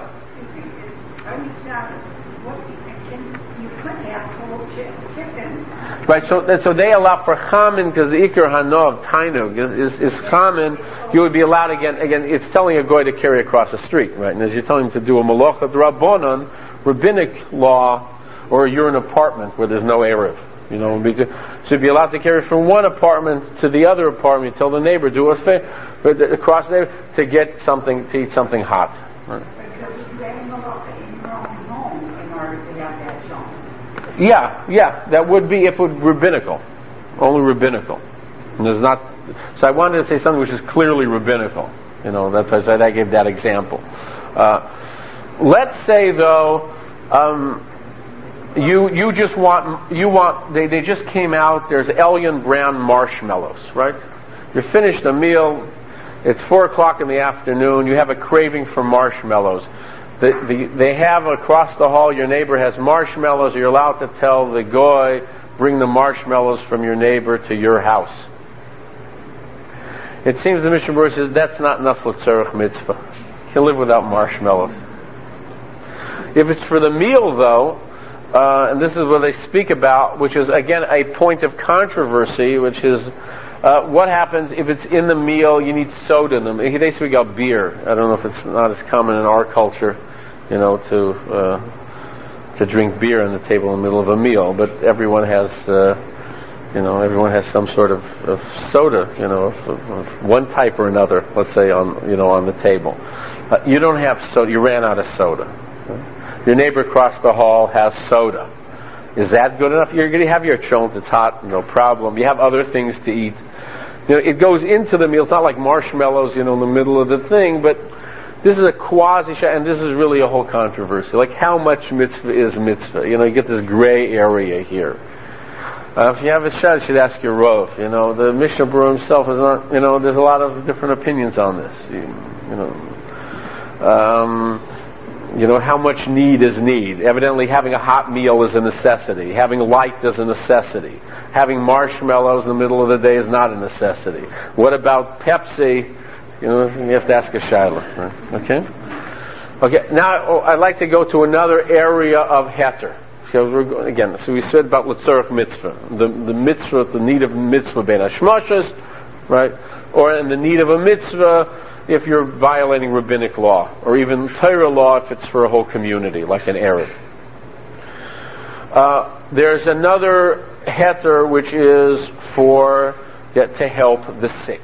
Right. So, so they allow for chamin because the ikar hanov tainug is is, is chamin. You would be allowed again. Again, it's telling a goy to carry across the street, right? And as you're telling him to do a malacha drabonon, rabbinic law. Or you're in an apartment where there's no Erev. You know, so you'd be allowed to carry from one apartment to the other apartment. You tell the neighbor, do us favor, across the neighbor, to get something, to eat something hot. Right. Yeah, yeah, that would be if it was rabbinical. Only rabbinical. And there's not, so I wanted to say something which is clearly rabbinical. You know, that's why I said I gave that example. Uh, let's say though, um, You you just want you want they, they just came out. There's Elyon brown marshmallows, right? You finished the meal. It's four o'clock in the afternoon. You have a craving for marshmallows. The, the, they have across the hall. Your neighbor has marshmallows. You're allowed to tell the goy, bring the marshmallows from your neighbor to your house. It seems the Mishnah Berurah says that's not enough l'tzarech mitzvah. You can live without marshmallows. If it's for the meal, though. Uh, and this is what they speak about, which is again a point of controversy, which is uh, what happens if it's in the meal. You need soda in them. They speak about beer. I don't know if it's not as common in our culture, you know, to uh, to drink beer on the table in the middle of a meal. But everyone has, uh, you know, everyone has some sort of, of soda, you know, of, of one type or another. Let's say on you know on the table. Uh, you don't have soda. You ran out of soda. Your neighbor across the hall has soda. Is that good enough? You're going to have your chont. It's hot, no problem. You have other things to eat. You know, it goes into the meal. It's not like marshmallows, you know, in the middle of the thing. But this is a quasi, and this is really a whole controversy. Like, how much mitzvah is mitzvah? You know, you get this gray area here. Uh, if you have a shot, you should ask your Rov. You know, the Mishnah Berurah himself is not. You know, there's a lot of different opinions on this. You, you know. Um, You know, how much need is need? Evidently having a hot meal is a necessity. Having light is a necessity. Having marshmallows in the middle of the day is not a necessity. What about Pepsi? You know, you have to ask a shayla. Right? Okay? Okay, now I'd like to go to another area of heter. So we're going, again, so we said about l'tzarech mitzvah. The, the mitzvah, the need of mitzvah ben hashmashas, right? Or in the need of a mitzvah, if you're violating rabbinic law, or even Torah law if it's for a whole community, like an Erev. Uh, there's another heter which is for yeah, to help the sick.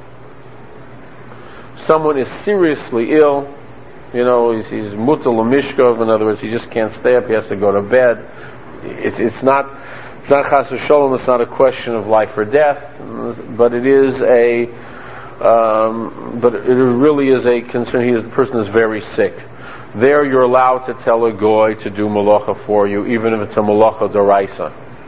Someone is seriously ill, you know, he's, he's mutal mishkov, in other words, he just can't stay up, he has to go to bed. It, it's not, it's not chas v'sholom, it's not a question of life or death, but it is a Um, but it really is a concern. He is, the person is very sick. There, you're allowed to tell a goy to do malacha for you, even if it's a malacha d'oraisa.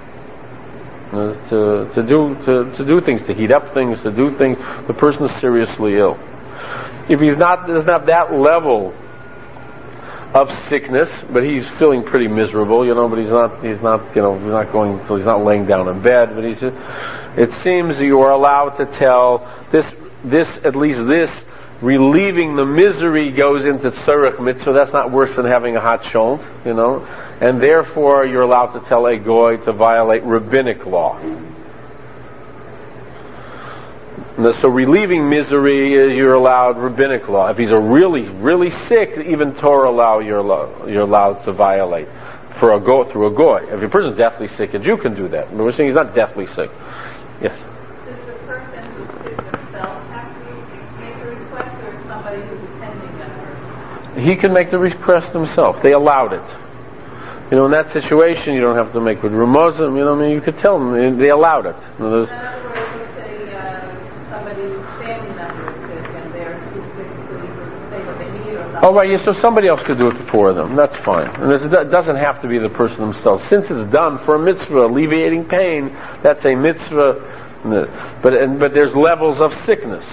To to do to, to do things, to heat up things, to do things. The person is seriously ill. If he's not doesn't have that level of sickness, but he's feeling pretty miserable, you know. But he's not he's not you know he's not going. So he's not laying down in bed. But he's. It seems you are allowed to tell this. This, at least this, relieving the misery goes into tzarech mitzvah. That's not worse than having a hot shont, you know. And therefore, you're allowed to tell a goy to violate rabbinic law. So relieving misery, you're allowed rabbinic law. If he's a really, really sick, even Torah law you're allowed, you're allowed to violate for a go through a goy. If a person's deathly sick, a Jew can do that. But we're saying he's not deathly sick. Yes. Does the person who's sick themselves have to make the request, or is somebody who's attending that person? He can make the request himself. They allowed it. You know, in that situation, you don't have to make with Ramazim. You know, I mean, you could tell them they allowed it. You know, in other words, let's say uh, somebody's family member is sick and they're too sick to even say what they need or something. Oh, right, yeah, so somebody else could do it for them. That's fine. And it doesn't have to be the person themselves. Since it's done for a mitzvah, alleviating pain, that's a mitzvah. But and, but there's levels of sickness.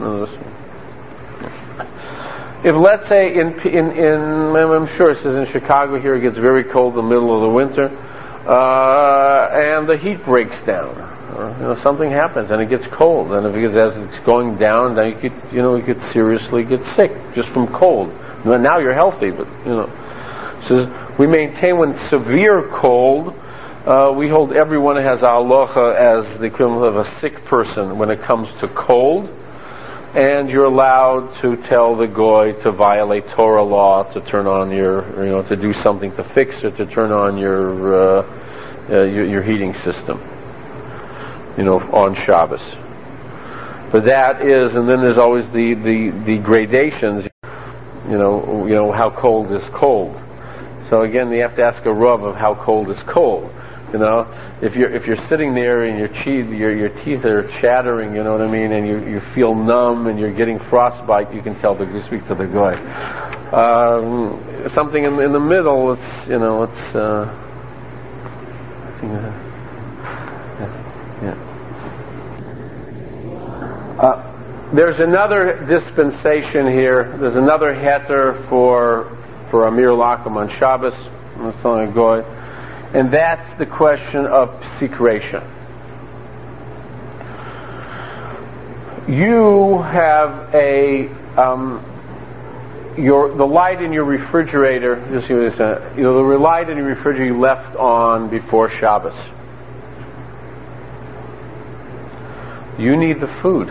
If, let's say, in, in, in, I'm sure it says in Chicago here, it gets very cold in the middle of the winter, uh, and the heat breaks down. Or, you know, something happens and it gets cold, and if it gets, as it's going down, then you could, you know, you could seriously get sick just from cold. Now you're healthy, but you know. So we maintain when severe cold, uh, we hold everyone has halacha as the equivalent of a sick person when it comes to cold, and you're allowed to tell the goy to violate Torah law, to turn on your, you know, to do something to fix it, to turn on your uh, uh, your, your heating system, you know, on Shabbos. But that is, and then there's always the, the, the gradations, you know, you know, how cold is cold. So again, you have to ask a Rav of how cold is cold. You know, if you're if you're sitting there and your teeth your your teeth are chattering, you know what I mean, and you, you feel numb and you're getting frostbite, you can tell the you speak to the guy. Um, something in, in the middle, it's you know it's. Uh, I think, uh, yeah. yeah. Uh, there's another dispensation here. There's another heter for for Amir Lakum on Shabbos. I'm telling a guy. And that's the question of psikration. You have a um, your the light in your refrigerator. Just see what it says. You know, the light in your refrigerator you left on before Shabbos. You need the food.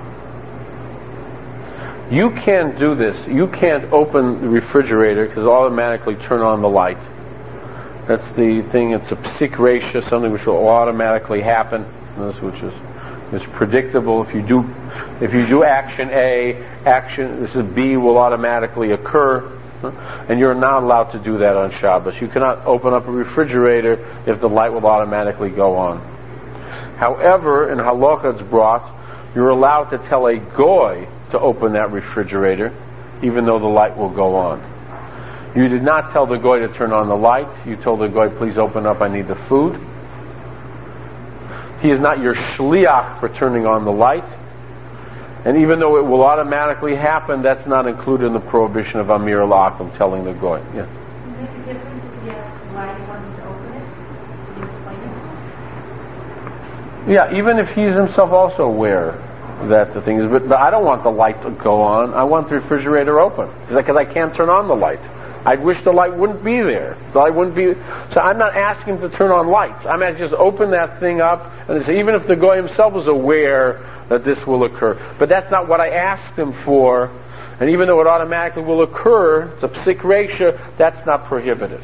You can't do this. You can't open the refrigerator because it'll automatically turn on the light. That's the thing. It's a psik ratio, something which will automatically happen, which is is predictable. If you do, if you do action A, action this is B will automatically occur, and you're not allowed to do that on Shabbos. You cannot open up a refrigerator if the light will automatically go on. However, in halacha it's brought, you're allowed to tell a goy to open that refrigerator, even though the light will go on. You did not tell the goy to turn on the light. You told the goy, please open up, I need the food. He is not your shliach for turning on the light. And even though it will automatically happen, that's not included in the prohibition of Amir Lakum, telling the goy. Yeah. Does it make a difference if he asks why he wanted to open it? Can you explain it? Yeah, even if he's himself also aware that the thing is, but, but I don't want the light to go on. I want the refrigerator open because I can't turn on the light. I wish the light wouldn't be there. The light wouldn't be. So I'm not asking him to turn on lights. I'm asking just open that thing up, and say, even if the guy himself is aware that this will occur, but that's not what I asked him for. And even though it automatically will occur, it's a psik ratio. That's not prohibited.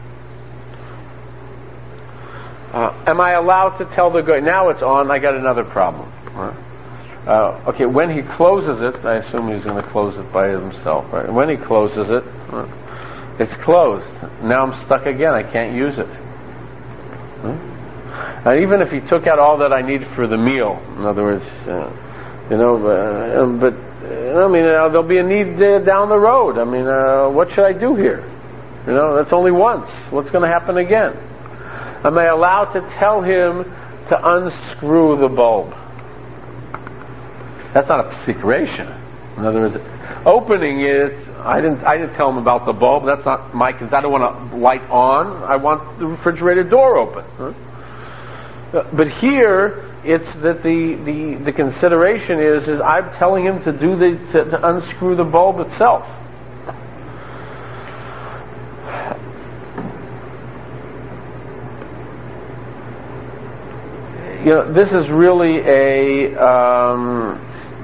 Uh, am I allowed to tell the guy now it's on? I got another problem. Uh, okay, when he closes it, I assume he's going to close it by himself, right? When he closes it, uh, it's closed. Now I'm stuck again. I can't use it. Hmm? And even if he took out all that I need for the meal, in other words, uh, you know, uh, but uh, I mean, uh, there'll be a need uh, down the road. I mean, uh, what should I do here? You know, that's only once. What's going to happen again? Am I allowed to tell him to unscrew the bulb? That's not a psikration. In other words, opening it, I didn't I didn't tell him about the bulb. That's not my concern. I don't want a light on. I want the refrigerator door open. Huh? But here, it's that the, the, the consideration is is I'm telling him to do the to, to unscrew the bulb itself. you know, this is really a um,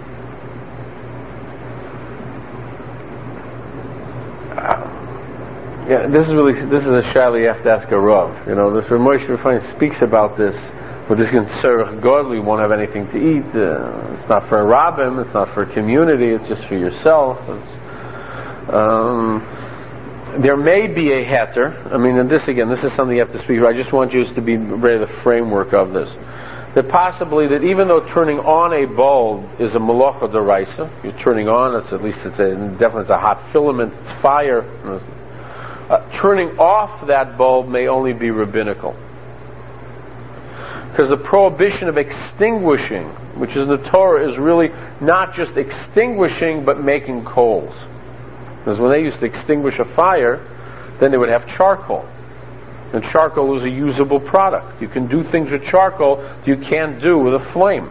uh, yeah. This is really this is a shaila you have to ask a rav. You know, this Moshe Refaim speaks about this. But this conservative God, we won't have anything to eat. Uh, it's not for a rabbim. It's not for a community. It's just for yourself. It's, um, there may be a heter. I mean, and this again, this is something you have to speak about. I just want you to be ready the framework of this. That possibly that even though turning on a bulb is a malacha d'oraisa, you're turning on. It's at least it's a, definitely it's a hot filament. It's fire. Uh, turning off that bulb may only be rabbinical. Because the prohibition of extinguishing, which is in the Torah, is really not just extinguishing, but making coals. Because when they used to extinguish a fire, then they would have charcoal. And charcoal is a usable product. You can do things with charcoal that you can't do with a flame.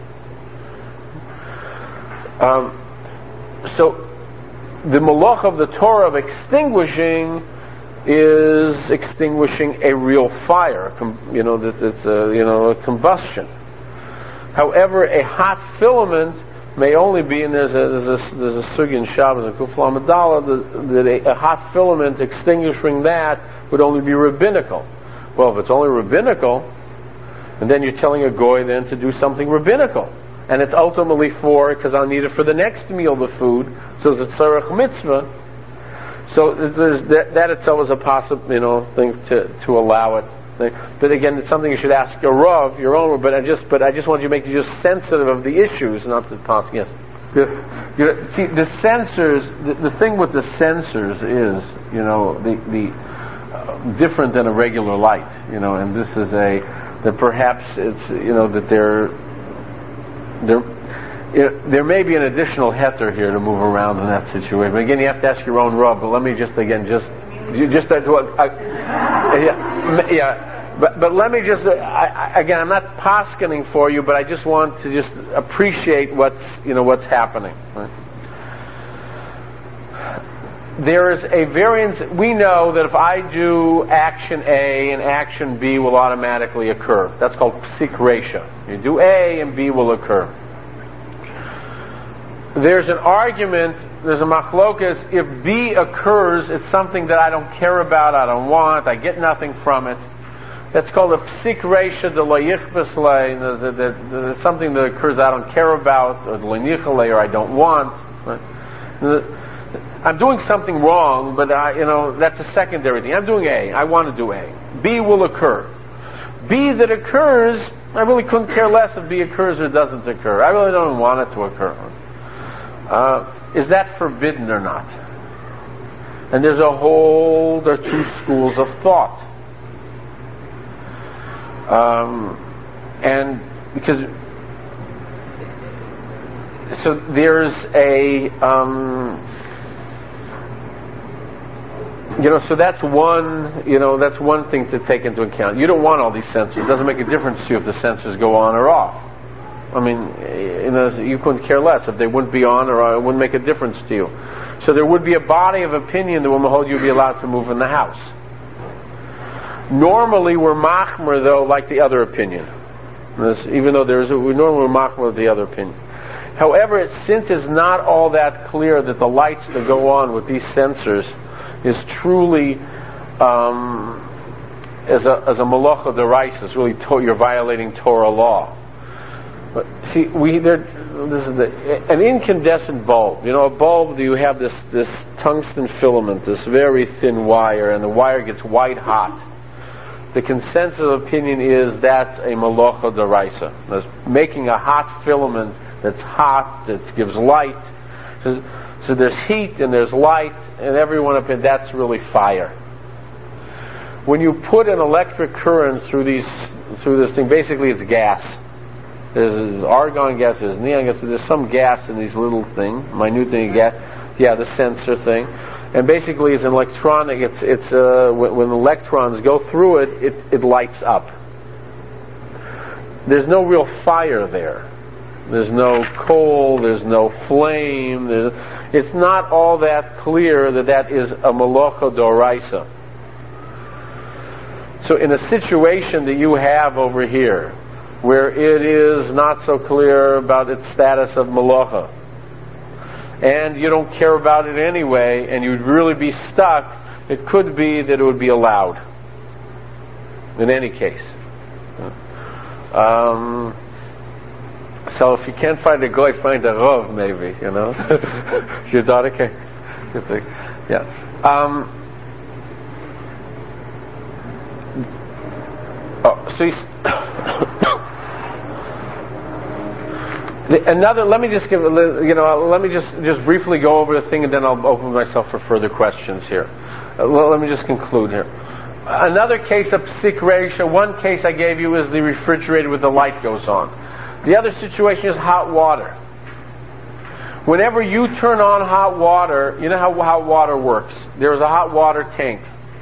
Um, so, the malach of the Torah of extinguishing is extinguishing a real fire, you know, that it's a, you know, a combustion. However, a hot filament may only be, and there's a there's a there's a sugya in Shabbos and Kufla Madala that a, a hot filament extinguishing that would only be rabbinical. Well, if it's only rabbinical, and then you're telling a goy then to do something rabbinical, and it's ultimately for because I'll need it for the next meal, the food. So it's a tzarech mitzvah. So that, that itself is a possible, you know, thing to, to allow it. But again, it's something you should ask a rav, your own. But I just, but I just want you to make you just sensitive of the issues, not the past. Yes. You know, see, the sensors. The, the thing with the sensors is, you know, the the uh, different than a regular light. You know, and this is a that perhaps it's, you know, that they're they're. It, there may be an additional heter here to move around in that situation. But again, you have to ask your own rav. But let me just again just just uh, uh, yeah, yeah. But but let me just uh, I, I, again, I'm not paskening for you, but I just want to just appreciate what's you know what's happening. Right? There is a variance. We know that if I do action A and action B will automatically occur. That's called psik resha. You do A and B will occur. There's an argument, there's a machlokas, if B occurs, it's something that I don't care about, I don't want, I get nothing from it. That's called a psik resha de lo yichbes le, there's something that occurs I don't care about, or de lo yichale, or I don't want. I'm doing something wrong, but I, you know, that's a secondary thing. I'm doing A, I want to do A. B will occur. B that occurs, I really couldn't care less if B occurs or doesn't occur. I really don't want it to occur. Uh, is that forbidden or not? And there's a whole, there are two schools of thought. Um, and because, so there's a, um, you know, so that's one, you know, that's one thing to take into account. You don't want all these sensors. It doesn't make a difference to you if the sensors go on or off. I mean, you know, you couldn't care less if they wouldn't be on, or it wouldn't make a difference to you. So there would be a body of opinion that will hold you be allowed to move in the house. Normally, we're machmer though, like the other opinion. This, even though there is, a, we normally machmer the other opinion. However, it, since it's not all that clear that the lights that go on with these sensors is truly um, as a as a malacha d'oraisa, is really to, you're violating Torah law. But see, we there. This is the, an incandescent bulb. You know, a bulb. You have this this tungsten filament, this very thin wire, and the wire gets white hot. The consensus opinion is that's a malacha d'oraisa. That's making a hot filament that's hot, that gives light. So, so there's heat and there's light, and everyone opinion that's really fire. When you put an electric current through these through this thing, basically it's gas. There's argon gas, there's neon gas, there's some gas in these little thing, minute thing of gas. Yeah, the sensor thing. And basically it's an electronic, it's, it's, uh, when, when electrons go through it, it, it lights up. There's no real fire there. There's no coal, there's no flame, there's, it's not all that clear that that is a malacha d'oraisa. So in a situation that you have over here, where it is not so clear about its status of malacha, and you don't care about it anyway, and you'd really be stuck, it could be that it would be allowed. In any case. Um, so if you can't find a goy, find a rov, maybe, you know? Your daughter can. Yeah. Um, oh, so he's another. Let me just give. You know. Let me just just briefly go over the thing, and then I'll open myself for further questions here. Uh, well, let me just conclude here. Another case of psik reisha. One case I gave you is the refrigerator with the light goes on. The other situation is hot water. Whenever you turn on hot water, you know how hot water works. There is a hot water tank.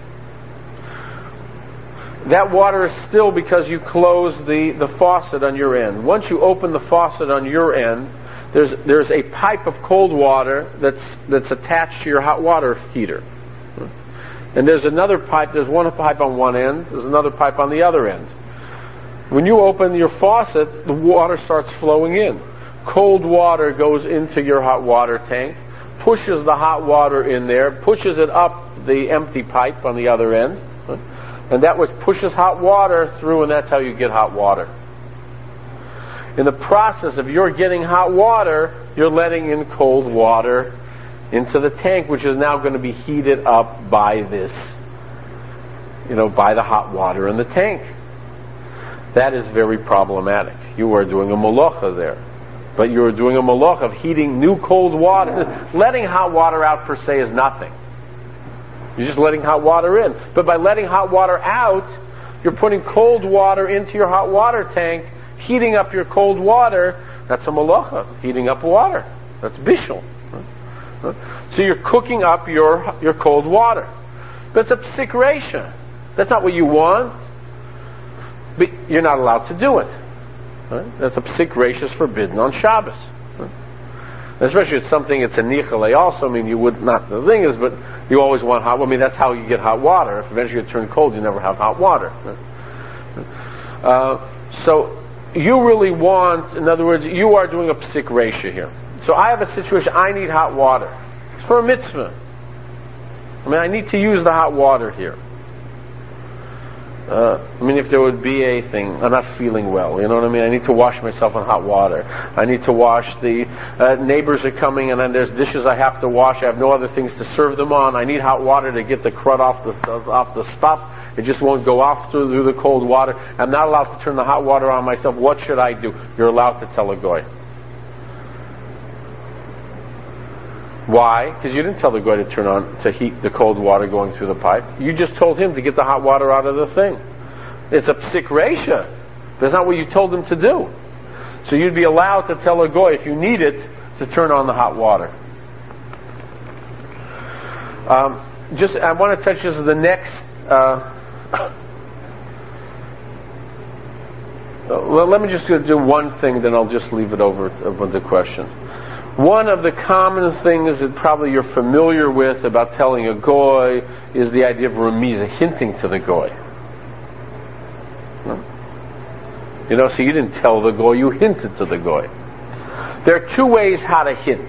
That water is still because you close the, the faucet on your end. Once you open the faucet on your end, there's there's a pipe of cold water that's that's attached to your hot water heater. And there's another pipe, there's one pipe on one end, there's another pipe on the other end. When you open your faucet, the water starts flowing in. Cold water goes into your hot water tank, pushes the hot water in there, pushes it up the empty pipe on the other end, and that which pushes hot water through, and that's how you get hot water. In the process of your getting hot water, you're letting in cold water into the tank, which is now going to be heated up by this, you know, by the hot water in the tank. That is very problematic. You are doing a malacha there. But you are doing a malacha of heating new cold water. Letting hot water out per se is nothing. You're just letting hot water in. But by letting hot water out, you're putting cold water into your hot water tank, heating up your cold water. That's a malacha, heating up water. That's bishul. So you're cooking up your your cold water. But it's a psik reisha. That's not what you want. But you're not allowed to do it. Right? That's a psik reisha is forbidden on Shabbos. Right? Especially if it's something, it's a nichale also. I mean, you would not, the thing is, but you always want hot water. I mean, that's how you get hot water. If eventually you turn cold, you never have hot water. Right? Uh, so you really want, in other words, you are doing a psik reisha here. So I have a situation, I need hot water. It's for a mitzvah. I mean, I need to use the hot water here. Uh, I mean, if there would be a thing, I'm not feeling well, you know what I mean? I need to wash myself in hot water. I need to wash the, uh, neighbors are coming and then there's dishes I have to wash. I have no other things to serve them on. I need hot water to get the crud off the, off the stuff. It just won't go off through, through the cold water. I'm not allowed to turn the hot water on myself. What should I do? You're allowed to tell a goy. Why? Because you didn't tell the goy to turn on, to heat the cold water going through the pipe. You just told him to get the hot water out of the thing. It's a psik reisha. That's not what you told him to do. So you'd be allowed to tell a goy, if you need it, to turn on the hot water. Um, just, I want to touch this the next, uh, well, let me just do one thing, then I'll just leave it over to the questions. One of the common things that probably you're familiar with about telling a goy is the idea of remiza, hinting to the goy. You know, so you didn't tell the goy, you hinted to the goy. There are two ways how to hint.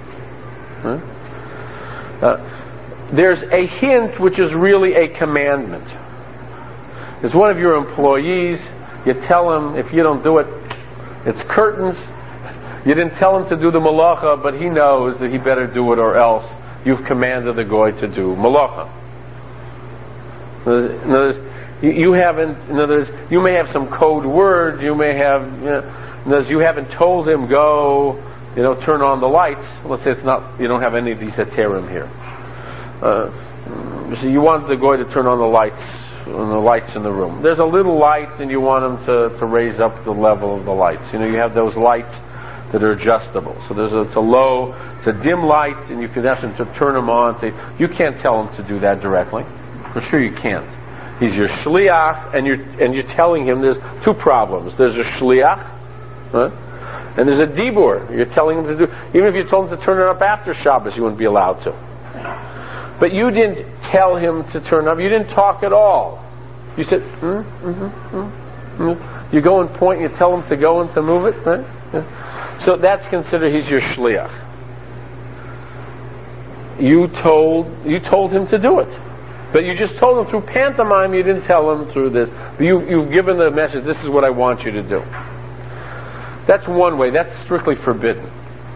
Uh, there's a hint which is really a commandment. There's one of your employees, you tell him if you don't do it, it's curtains. You didn't tell him to do the malacha, but he knows that he better do it or else you've commanded the goy to do malacha. In other words, you haven't, in other words, you may have some code word, you may have, you know, in other words, you haven't told him, go, you know, turn on the lights. Let's say it's not, you don't have any of these heterim here. Uh, so you want the goy to turn on the lights, on the lights in the room. There's a little light and you want him to, to raise up the level of the lights. You know, you have those lights that are adjustable. So there's a, it's a low, it's a dim light, and you can ask him to turn them on. To, you can't tell him to do that directly. For sure you can't. He's your shliach, and you're and you're telling him there's two problems. There's a shliach, huh? And there's a dibur. You're telling him to do. Even if you told him to turn it up after Shabbos, you wouldn't be allowed to. But you didn't tell him to turn up. You didn't talk at all. You said, mm, mm-hmm, mm, mm. You go and point, you tell him to go and to move it, right? Yeah. So that's considered he's your shliach. You told you told him to do it, but you just told him through pantomime. You didn't tell him through this. You you've given the message. This is what I want you to do. That's one way. That's strictly forbidden.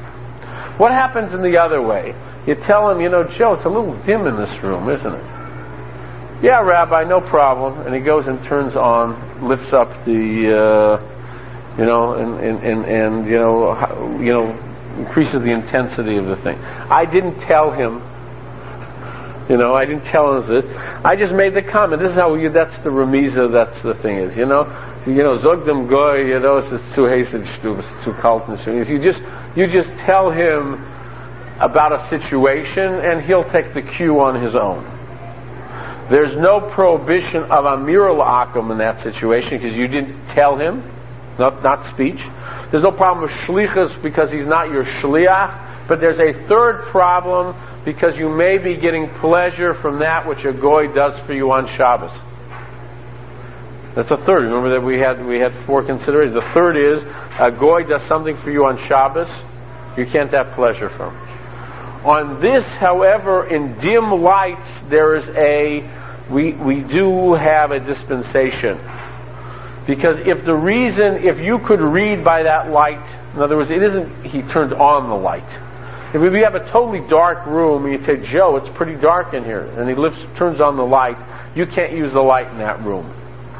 What happens in the other way? You tell him, you know, Joe, it's a little dim in this room, isn't it? Yeah, Rabbi, no problem. And he goes and turns on, lifts up the, uh, you know, and, and, and, and you know, you know, increases the intensity of the thing. I didn't tell him, you know, I didn't tell him this. I just made the comment. This is how you, that's the remiza, that's the thing is, you know. You know, zog dem goy, you know, it's too hasted stub, it's too kalt and shit. You just, you just tell him about a situation and he'll take the cue on his own. There's no prohibition of amir l'akum in that situation because you didn't tell him, not, not speech. There's no problem with shlichus because he's not your shliach, but there's a third problem because you may be getting pleasure from that which a goy does for you on Shabbos. That's a third. Remember that we had we had four considerations. The third is a goy does something for you on Shabbos, you can't have pleasure from. On this, however, in dim lights, there is a we we do have a dispensation. Because if the reason, if you could read by that light, in other words, it isn't he turned on the light. If we have a totally dark room and you say, Joe, it's pretty dark in here, and he lifts, turns on the light, you can't use the light in that room.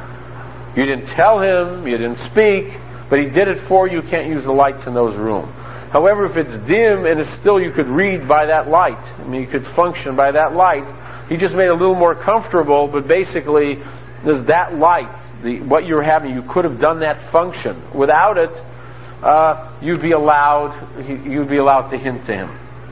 You didn't tell him, you didn't speak, but he did it for you, you can't use the lights in those rooms. However, if it's dim and it's still you could read by that light, I mean you could function by that light, he just made it a little more comfortable, but basically there's that light, the, what you're having, you could have done that function. Without it, uh, you'd be allowed, you'd be allowed to hint to him.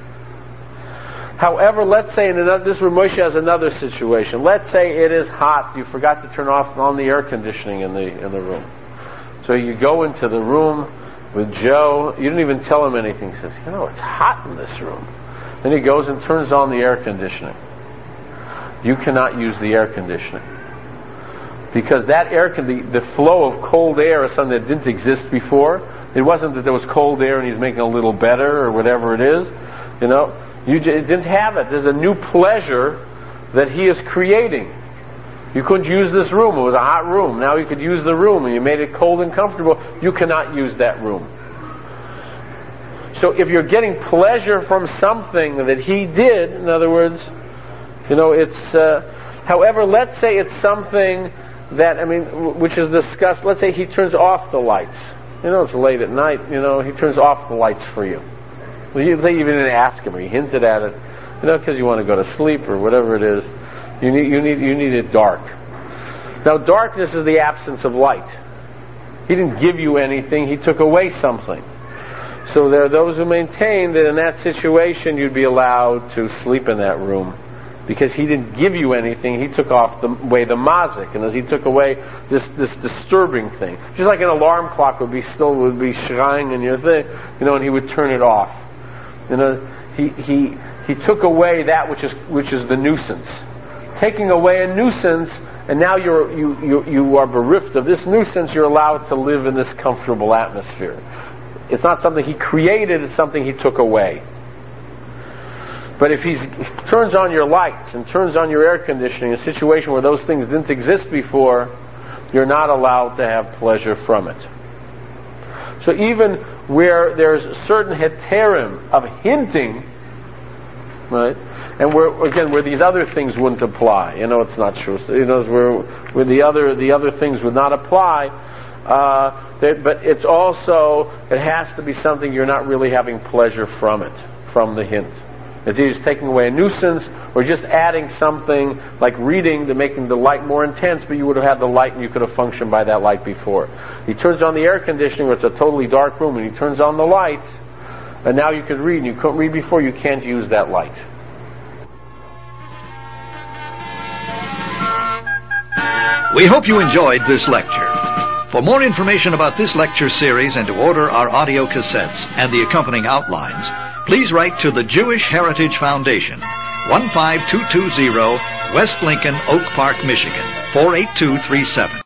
However, let's say in another, this Moshe has another situation. Let's say it is hot. You forgot to turn off on the air conditioning in the in the room. So you go into the room with Joe. You didn't even tell him anything. He says, you know, it's hot in this room. Then he goes and turns on the air conditioning. You cannot use the air conditioning. Because that air con- the, the flow of cold air is something that didn't exist before. It wasn't that there was cold air and he's making a little better or whatever it is. You know, you j- didn't have it. There's a new pleasure that he is creating. You couldn't use this room. It was a hot room. Now you could use the room and you made it cold and comfortable. You cannot use that room. So if you're getting pleasure from something that he did, in other words, you know, it's, uh, however, let's say it's something that, I mean, which is discussed, let's say he turns off the lights. You know, it's late at night, you know, he turns off the lights for you. Well, you say you even didn't ask him, or you hinted at it, you know, because you want to go to sleep or whatever it is. You need, you need, you need it dark. Now, darkness is the absence of light. He didn't give you anything, he took away something. So there are those who maintain that in that situation you'd be allowed to sleep in that room. Because he didn't give you anything, he took off the, away the mazik, and as he took away this this disturbing thing, just like an alarm clock would be still would be shrying in your thing, you know, and he would turn it off. You know, he he he took away that which is which is the nuisance, taking away a nuisance, and now you're you you you are bereft of this nuisance. You're allowed to live in this comfortable atmosphere. It's not something he created; it's something he took away. But if he turns on your lights and turns on your air conditioning, a situation where those things didn't exist before, you're not allowed to have pleasure from it. So even where there's certain heterim of hinting, right, and where again where these other things wouldn't apply, you know, it's not true. So, you know, where where the other the other things would not apply. Uh, that, but it's also it has to be something you're not really having pleasure from it, from the hint. It's either just taking away a nuisance or just adding something like reading to making the light more intense, but you would have had the light and you could have functioned by that light before. He turns on the air conditioning where it's a totally dark room and he turns on the lights and now you could read and you couldn't read before, you can't use that light. We hope you enjoyed this lecture. For more information about this lecture series and to order our audio cassettes and the accompanying outlines, please write to the Jewish Heritage Foundation, one five two two zero West Lincoln, Oak Park, Michigan, four eight two three seven.